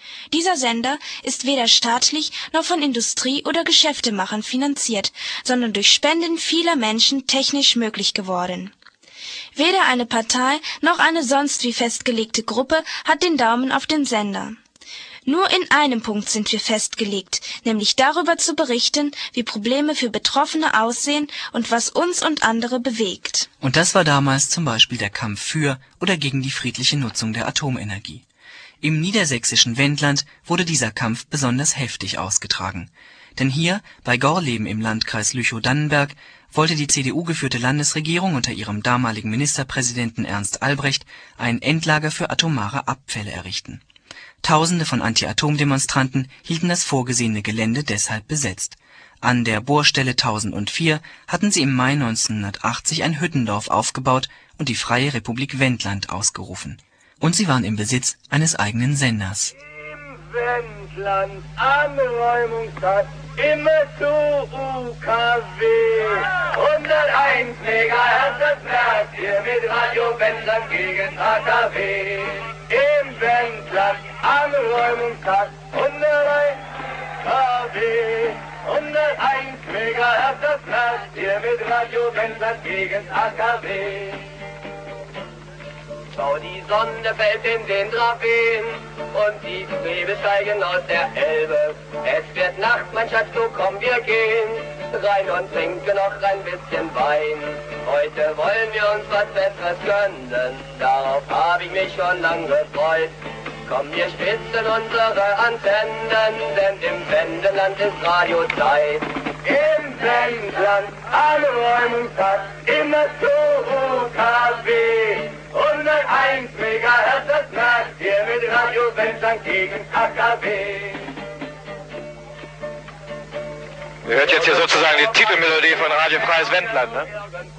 Dieser Sender ist weder staatlich noch von Industrie oder Geschäftemachern finanziert, sondern durch Spenden vieler Menschen technisch möglich geworden. Weder eine Partei noch eine sonst wie festgelegte Gruppe hat den Daumen auf den Sender. Nur in einem Punkt sind wir festgelegt, nämlich darüber zu berichten, wie Probleme für Betroffene aussehen und was uns und andere bewegt. Und das war damals zum Beispiel der Kampf für oder gegen die friedliche Nutzung der Atomenergie. Im niedersächsischen Wendland wurde dieser Kampf besonders heftig ausgetragen. Denn hier, bei Gorleben im Landkreis Lüchow-Dannenberg, wollte die C D U-geführte Landesregierung unter ihrem damaligen Ministerpräsidenten Ernst Albrecht ein Endlager für atomare Abfälle errichten. Tausende von Anti-Atom-Demonstranten hielten das vorgesehene Gelände deshalb besetzt. An der Bohrstelle tausendvier hatten sie im Mai neunzehnhundertachtzig ein Hüttendorf aufgebaut und die Freie Republik Wendland ausgerufen. Und sie waren im Besitz eines eigenen Senders. Im Wendland Anräumungsstadt, immer zu U K W. hunderteins Megahertz, das merkt ihr mit Radio Wendland gegen A K W. Im Wendland Anräumungsstadt, hunderteins K W. hunderteins Megahertz, das merkt ihr mit Radio Wendland gegen A K W. Schau, die Sonne fällt in den Drafen und die Nebel steigen aus der Elbe. Es wird Nacht, mein Schatz, so komm, wir gehen rein und trinken noch ein bisschen Wein. Heute wollen wir uns was Besseres gönnen, darauf habe ich mich schon lang gefreut. Komm, wir spitzen unsere Antennen, denn im Wendland ist Radiozeit. Im Wendland Anräumungstag, immer zu U K W. hunderteins Megahertz, das merkt ihr mit Radio Wendland gegen A K W. Ihr hört jetzt hier sozusagen die Titelmelodie von Radio Freies Wendland, ne?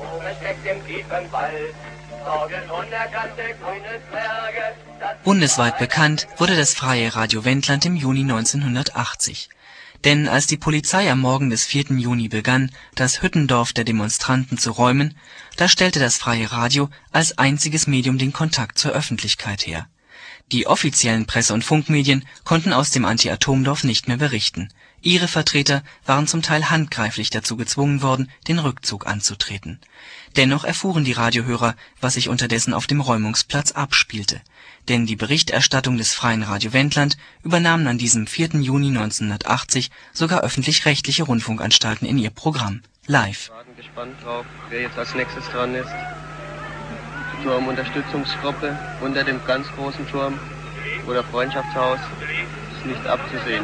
Bundesweit bekannt wurde das Freie Radio Wendland im Juni neunzehnhundertachtzig. Denn als die Polizei am Morgen des vierten Juni begann, das Hüttendorf der Demonstranten zu räumen, da stellte das Freie Radio als einziges Medium den Kontakt zur Öffentlichkeit her. Die offiziellen Presse- und Funkmedien konnten aus dem Anti-Atom-Dorf nicht mehr berichten. Ihre Vertreter waren zum Teil handgreiflich dazu gezwungen worden, den Rückzug anzutreten. Dennoch erfuhren die Radiohörer, was sich unterdessen auf dem Räumungsplatz abspielte. Denn die Berichterstattung des Freien Radio Wendland übernahmen an diesem vierten Juni neunzehnhundertachtzig sogar öffentlich-rechtliche Rundfunkanstalten in ihr Programm, live. Wir warten gespannt drauf, wer jetzt als nächstes dran ist. Die Turmunterstützungsgruppe unter dem ganz großen Turm oder Freundschaftshaus ist nicht abzusehen.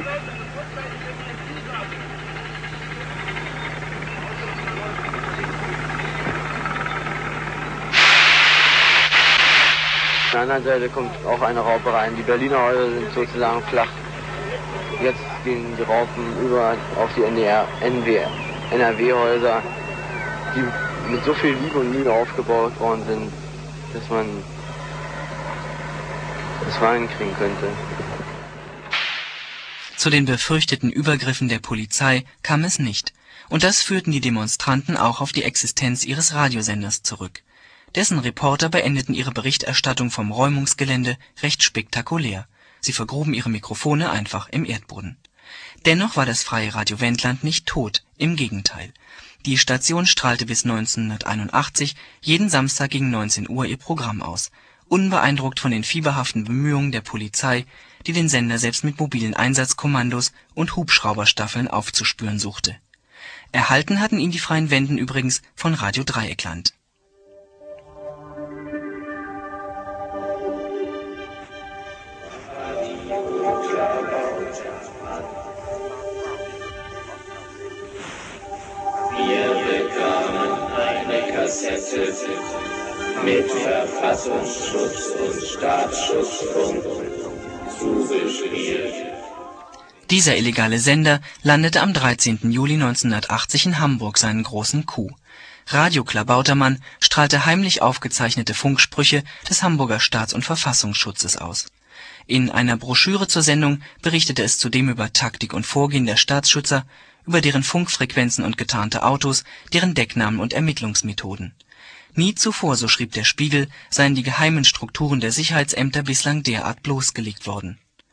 Auf der anderen Seite kommt auch eine Raupe rein. Die Berliner Häuser sind sozusagen flach. Jetzt gehen die Raupen über auf die N R W-Häuser, die mit so viel Liebe und Mühe aufgebaut worden sind, dass man das Weinen kriegen könnte. Zu den befürchteten Übergriffen der Polizei kam es nicht. Und das führten die Demonstranten auch auf die Existenz ihres Radiosenders zurück. Dessen Reporter beendeten ihre Berichterstattung vom Räumungsgelände recht spektakulär. Sie vergruben ihre Mikrofone einfach im Erdboden. Dennoch war das Freie Radio Wendland nicht tot, im Gegenteil. Die Station strahlte bis neunzehnhunderteinundachtzig jeden Samstag gegen neunzehn Uhr ihr Programm aus, unbeeindruckt von den fieberhaften Bemühungen der Polizei, die den Sender selbst mit mobilen Einsatzkommandos und Hubschrauberstaffeln aufzuspüren suchte. Erhalten hatten ihn die Freien Wenden übrigens von Radio Dreieckland. Wir bekamen eine Kassette mit Verfassungsschutz und Staatsschutzfunk zugespielt. Dieser illegale Sender landete am dreizehnten Juli neunzehnhundertachtzig in Hamburg seinen großen Coup. Radio Klabautermann strahlte heimlich aufgezeichnete Funksprüche des Hamburger Staats- und Verfassungsschutzes aus. In einer Broschüre zur Sendung berichtete es zudem über Taktik und Vorgehen der Staatsschützer, über deren Funkfrequenzen und getarnte Autos, deren Decknamen und Ermittlungsmethoden. Nie zuvor, so schrieb der Spiegel, seien die geheimen Strukturen der Sicherheitsämter bislang derart bloßgelegt worden.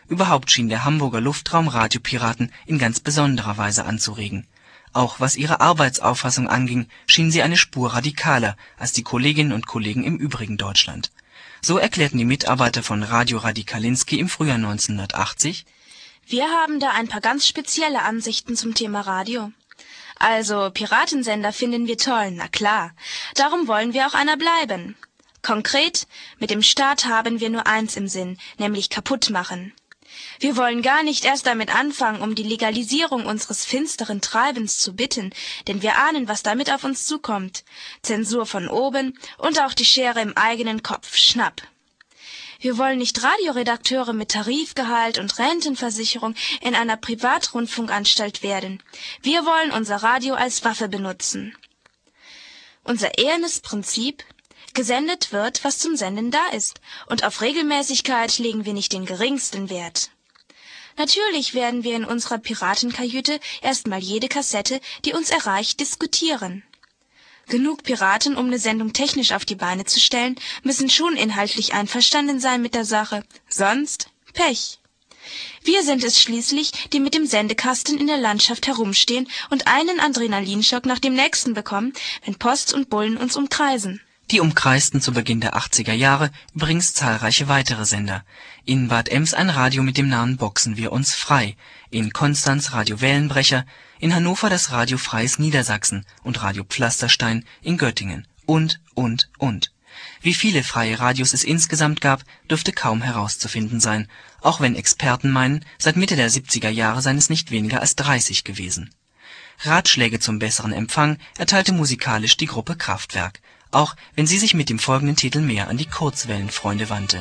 Überhaupt schien der Hamburger Luftraum Radiopiraten in ganz besonderer Weise anzuregen. Auch was ihre Arbeitsauffassung anging, schienen sie eine Spur radikaler als die Kolleginnen und Kollegen im übrigen Deutschland. So erklärten die Mitarbeiter von Radio Radikalinski im Frühjahr neunzehnhundertachtzig: Wir haben da ein paar ganz spezielle Ansichten zum Thema Radio. Also Piratensender finden wir toll, na klar. Darum wollen wir auch einer bleiben. Konkret, mit dem Staat haben wir nur eins im Sinn, nämlich kaputt machen. Wir wollen gar nicht erst damit anfangen, um die Legalisierung unseres finsteren Treibens zu bitten, denn wir ahnen, was damit auf uns zukommt. Zensur von oben und auch die Schere im eigenen Kopf, schnapp. Wir wollen nicht Radioredakteure mit Tarifgehalt und Rentenversicherung in einer Privatrundfunkanstalt werden. Wir wollen unser Radio als Waffe benutzen. Unser ehernes Prinzip: gesendet wird, was zum Senden da ist, und auf Regelmäßigkeit legen wir nicht den geringsten Wert. Natürlich werden wir in unserer Piratenkajüte erstmal jede Kassette, die uns erreicht, diskutieren. Genug Piraten, um eine Sendung technisch auf die Beine zu stellen, müssen schon inhaltlich einverstanden sein mit der Sache, sonst Pech. Wir sind es schließlich, die mit dem Sendekasten in der Landschaft herumstehen und einen Adrenalinschock nach dem nächsten bekommen, wenn Post und Bullen uns umkreisen. Die umkreisten zu Beginn der achtziger Jahre übrigens zahlreiche weitere Sender. In Bad Ems ein Radio mit dem Namen Boxen wir uns frei, in Konstanz Radio Wellenbrecher, in Hannover das Radio Freies Niedersachsen und Radio Pflasterstein in Göttingen und, und, und. Wie viele freie Radios es insgesamt gab, dürfte kaum herauszufinden sein, auch wenn Experten meinen, seit Mitte der siebziger Jahre seien es nicht weniger als dreißig gewesen. Ratschläge zum besseren Empfang erteilte musikalisch die Gruppe Kraftwerk, auch wenn sie sich mit dem folgenden Titel mehr an die Kurzwellenfreunde wandte.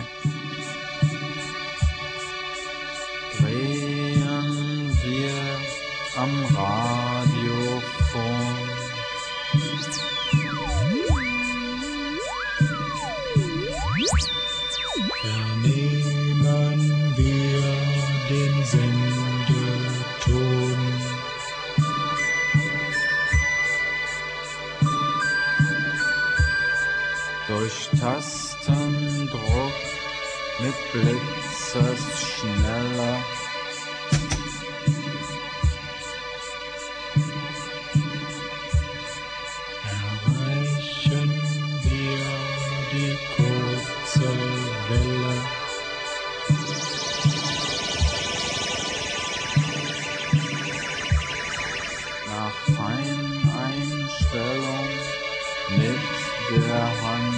Drehen wir am Radiofon. Vernehmen wir den Sendeton. Durch Tastendruck mit Blitzesschnelle erreichen wir die kurze Welle. Nach Feineinstellung mit der Hand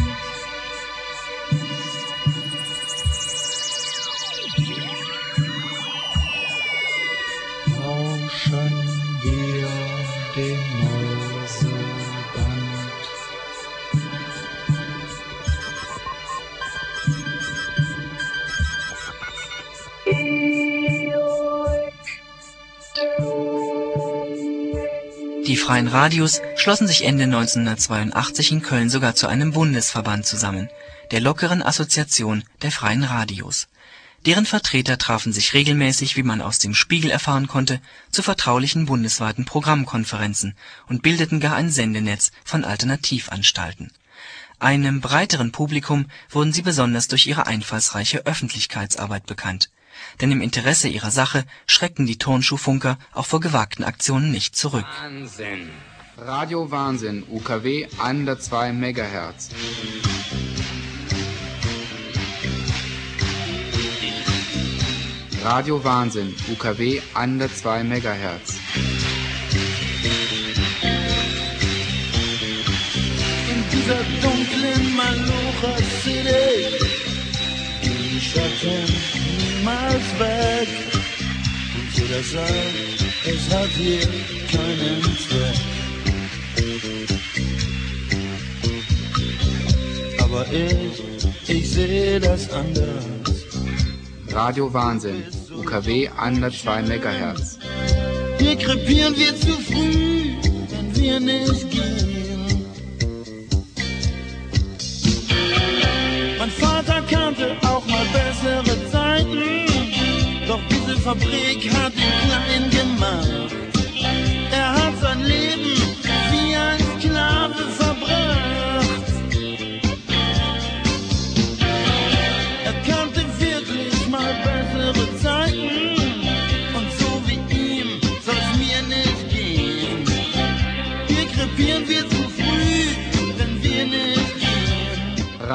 lauschen wir dem Mäuseband. Die freien Radios schlossen sich Ende neunzehnhundertzweiundachtzig in Köln sogar zu einem Bundesverband zusammen, der Lockeren Assoziation der freien Radios. Deren Vertreter trafen sich regelmäßig, wie man aus dem Spiegel erfahren konnte, zu vertraulichen bundesweiten Programmkonferenzen und bildeten gar ein Sendenetz von Alternativanstalten. Einem breiteren Publikum wurden sie besonders durch ihre einfallsreiche Öffentlichkeitsarbeit bekannt. Denn im Interesse ihrer Sache schreckten die Turnschuhfunker auch vor gewagten Aktionen nicht zurück. Wahnsinn. Radio Wahnsinn, U K W hundertzwei Megahertz. Radio Wahnsinn, U K W hundertzwei Megahertz. In dieser dunklen Malocha City, die Schatten niemals weg. Und jeder sagt, es hat hier keinen Zweck. Aber ich, ich sehe das anders. Radio Wahnsinn, U K W hundertzwei Megahertz. Hier krepieren wir zu früh, wenn wir nicht gehen. Mein Vater kannte auch mal bessere Zeiten, doch diese Fabrik hat ihn klein gemacht. Er hat sein Leben wie ein Sklave verbracht. Er kannte wirklich mal bessere Zeiten.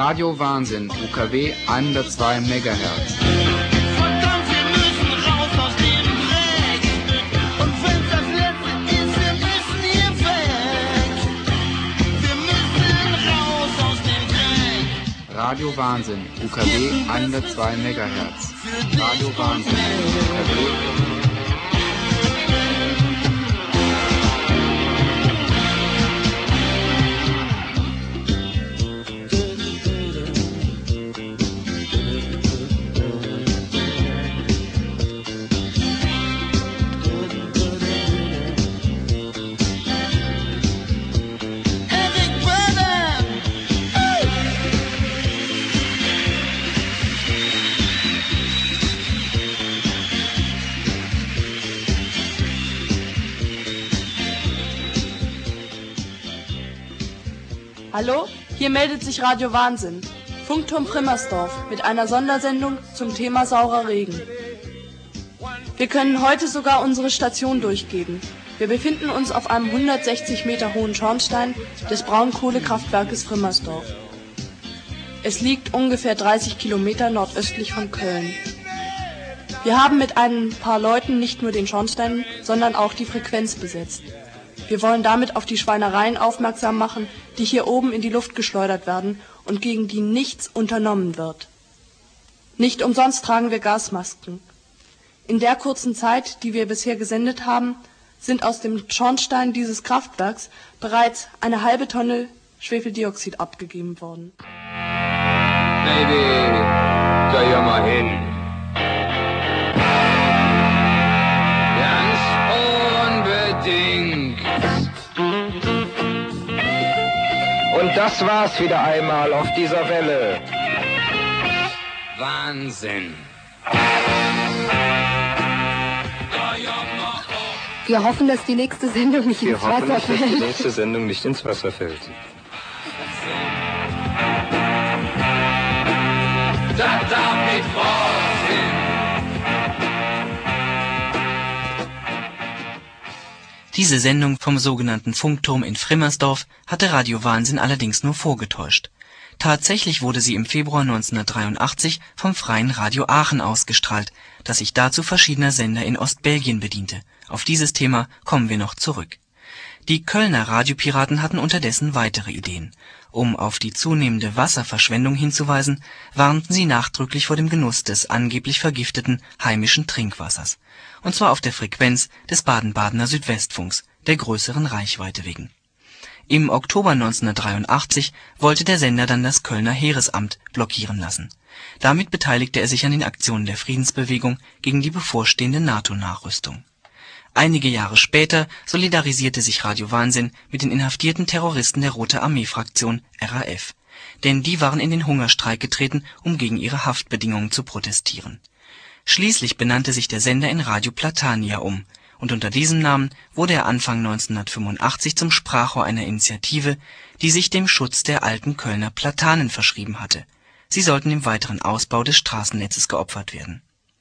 Radio Wahnsinn, U K W hundertzwei Megahertz. Verdammt, wir müssen raus aus dem Dreck. Und wenn's das Letzte ist, wir müssen hier weg. Wir müssen raus aus dem Dreck. Radio Wahnsinn, U K W hundertzwei Megahertz. Radio Wahnsinn, U K W. Hallo, hier meldet sich Radio Wahnsinn, Funkturm Frimmersdorf mit einer Sondersendung zum Thema saurer Regen. Wir können heute sogar unsere Station durchgeben. Wir befinden uns auf einem hundertsechzig Meter hohen Schornstein des Braunkohlekraftwerkes Frimmersdorf. Es liegt ungefähr dreißig Kilometer nordöstlich von Köln. Wir haben mit ein paar Leuten nicht nur den Schornstein, sondern auch die Frequenz besetzt. Wir wollen damit auf die Schweinereien aufmerksam machen, die hier oben in die Luft geschleudert werden und gegen die nichts unternommen wird. Nicht umsonst tragen wir Gasmasken. In der kurzen Zeit, die wir bisher gesendet haben, sind aus dem Schornstein dieses Kraftwerks bereits eine halbe Tonne Schwefeldioxid abgegeben worden. Baby, soll ja mal hin. Ganz unbedingt. Und das war's wieder einmal auf dieser Welle. Wahnsinn. Wir hoffen, dass die nächste Sendung nicht ins Wasser fällt. Wir hoffen nicht, dass die nächste Sendung nicht ins Wasser fällt. Das darf nicht wahr sein. Diese Sendung vom sogenannten Funkturm in Frimmersdorf hatte Radio Wahnsinn allerdings nur vorgetäuscht. Tatsächlich wurde sie im Februar neunzehnhundertdreiundachtzig vom Freien Radio Aachen ausgestrahlt, das sich dazu verschiedener Sender in Ostbelgien bediente. Auf dieses Thema kommen wir noch zurück. Die Kölner Radiopiraten hatten unterdessen weitere Ideen. Um auf die zunehmende Wasserverschwendung hinzuweisen, warnten sie nachdrücklich vor dem Genuss des angeblich vergifteten heimischen Trinkwassers. Und zwar auf der Frequenz des Baden-Badener Südwestfunks, der größeren Reichweite wegen. Im Oktober neunzehnhundertdreiundachtzig wollte der Sender dann das Kölner Heeresamt blockieren lassen. Damit beteiligte er sich an den Aktionen der Friedensbewegung gegen die bevorstehende NATO-Nachrüstung. Einige Jahre später solidarisierte sich Radio Wahnsinn mit den inhaftierten Terroristen der Rote Armee-Fraktion R A F. Denn die waren in den Hungerstreik getreten, um gegen ihre Haftbedingungen zu protestieren. Schließlich benannte sich der Sender in Radio Platania um, und unter diesem Namen wurde er Anfang neunzehnhundertfünfundachtzig zum Sprachrohr einer Initiative, die sich dem Schutz der alten Kölner Platanen verschrieben hatte. Sie sollten dem weiteren Ausbau des Straßennetzes geopfert werden.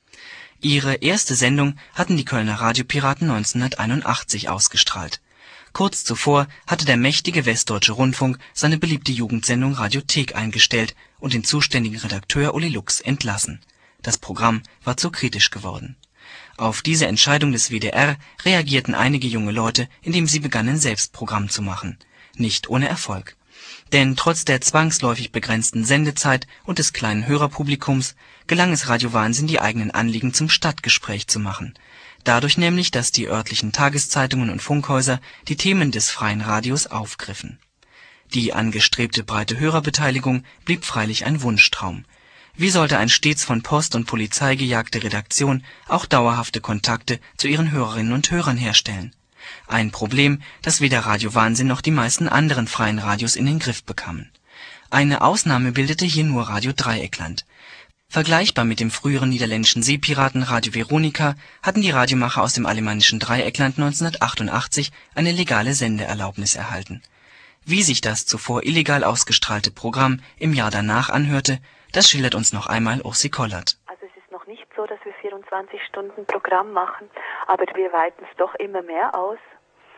Ihre erste Sendung hatten die Kölner Radiopiraten neunzehnhunderteinundachtzig ausgestrahlt. Kurz zuvor hatte der mächtige Westdeutsche Rundfunk seine beliebte Jugendsendung Radiothek eingestellt und den zuständigen Redakteur Uli Lux entlassen. Das Programm war zu kritisch geworden. Auf diese Entscheidung des W D R reagierten einige junge Leute, indem sie begannen, selbst Programm zu machen. Nicht ohne Erfolg. Denn trotz der zwangsläufig begrenzten Sendezeit und des kleinen Hörerpublikums gelang es Radio Wahnsinn, die eigenen Anliegen zum Stadtgespräch zu machen. Dadurch nämlich, dass die örtlichen Tageszeitungen und Funkhäuser die Themen des freien Radios aufgriffen. Die angestrebte breite Hörerbeteiligung blieb freilich ein Wunschtraum. Wie sollte eine stets von Post und Polizei gejagte Redaktion auch dauerhafte Kontakte zu ihren Hörerinnen und Hörern herstellen? Ein Problem, das weder Radio Wahnsinn noch die meisten anderen freien Radios in den Griff bekamen. Eine Ausnahme bildete hier nur Radio Dreieckland. Vergleichbar mit dem früheren niederländischen Seepiraten Radio Veronica hatten die Radiomacher aus dem alemannischen Dreieckland neunzehnhundertachtundachtzig eine legale Sendeerlaubnis erhalten. Wie sich das zuvor illegal ausgestrahlte Programm im Jahr danach anhörte, das schildert uns noch einmal Ursi Kollert. Also es ist noch nicht so, dass wir vierundzwanzig Stunden Programm machen, aber wir weiten es doch immer mehr aus.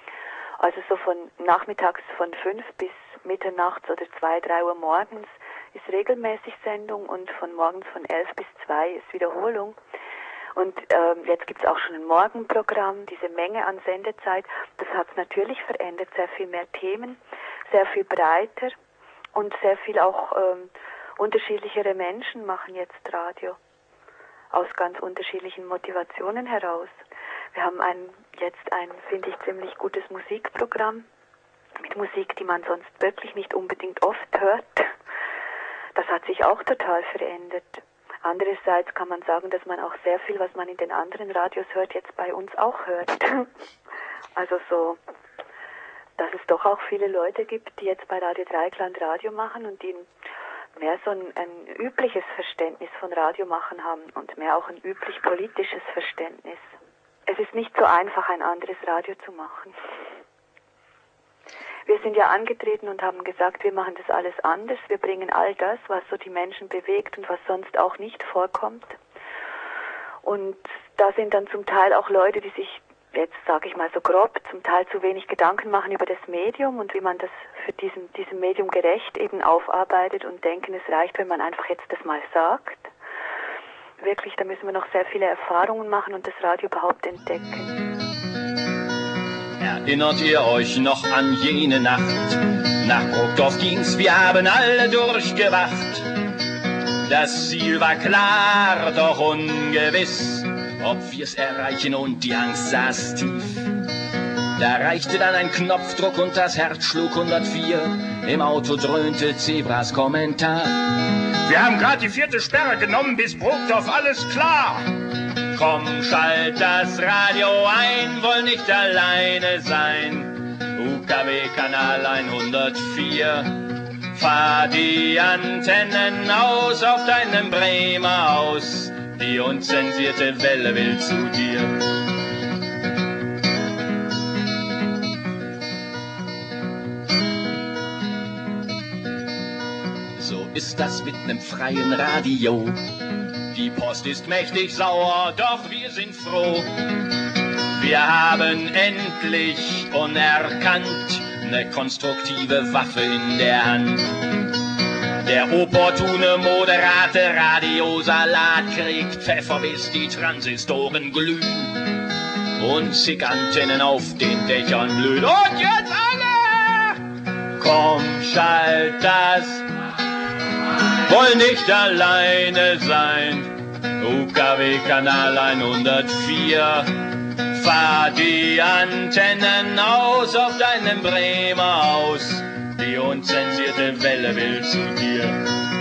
Also so von nachmittags von fünf bis mitternachts oder zwei, drei Uhr morgens ist regelmäßig Sendung und von morgens von elf bis zwei ist Wiederholung. Und ähm, jetzt gibt es auch schon ein Morgenprogramm, diese Menge an Sendezeit. Das hat es natürlich verändert, sehr viel mehr Themen, sehr viel breiter und sehr viel auch ähm, unterschiedlichere Menschen machen jetzt Radio aus ganz unterschiedlichen Motivationen heraus. Wir haben ein, jetzt ein, finde ich, ziemlich gutes Musikprogramm mit Musik, die man sonst wirklich nicht unbedingt oft hört. Das hat sich auch total verändert. Andererseits kann man sagen, dass man auch sehr viel, was man in den anderen Radios hört, jetzt bei uns auch hört. Also so, dass es doch auch viele Leute gibt, die jetzt bei Radio Dreieckland Radio machen und die mehr so ein, ein übliches Verständnis von Radio machen haben und mehr auch ein üblich politisches Verständnis. Es ist nicht so einfach, ein anderes Radio zu machen. Wir sind ja angetreten und haben gesagt, wir machen das alles anders. Wir bringen all das, was so die Menschen bewegt und was sonst auch nicht vorkommt. Und da sind dann zum Teil auch Leute, die sich, jetzt sage ich mal so grob, zum Teil zu wenig Gedanken machen über das Medium und wie man das für diesen, diesem Medium gerecht eben aufarbeitet und denken, es reicht, wenn man einfach jetzt das mal sagt. Wirklich, da müssen wir noch sehr viele Erfahrungen machen und das Radio überhaupt entdecken. Erinnert ihr euch noch an jene Nacht? Nach Burgdorf ging's, wir haben alle durchgewacht. Das Ziel war klar, doch ungewiss, ob wir's erreichen und die Angst saß tief. Da reichte dann ein Knopfdruck und das Herz schlug hundertvier. Im Auto dröhnte Zebras Kommentar. Wir haben gerade die vierte Sperre genommen, bis Burgdorf, alles klar. Komm, schalt das Radio ein, wollen nicht alleine sein. U K W-Kanal hundertvier. Fahr die Antennen aus auf deinem Bremer Haus. Die unzensierte Welle will zu dir. So ist das mit nem freien Radio. Die Post ist mächtig sauer, doch wir sind froh. Wir haben endlich unerkannt ne konstruktive Waffe in der Hand. Der opportune, moderate Radiosalat kriegt Pfeffer, bis die Transistoren glühen und zig Antennen auf den Dächern blühen. Und jetzt alle! Komm, schalt das, wollen nicht alleine sein. U K W-Kanal hundertvier. Fahr die Antennen aus auf deinem Bremer Haus. Die unzensierte Welle will zu dir.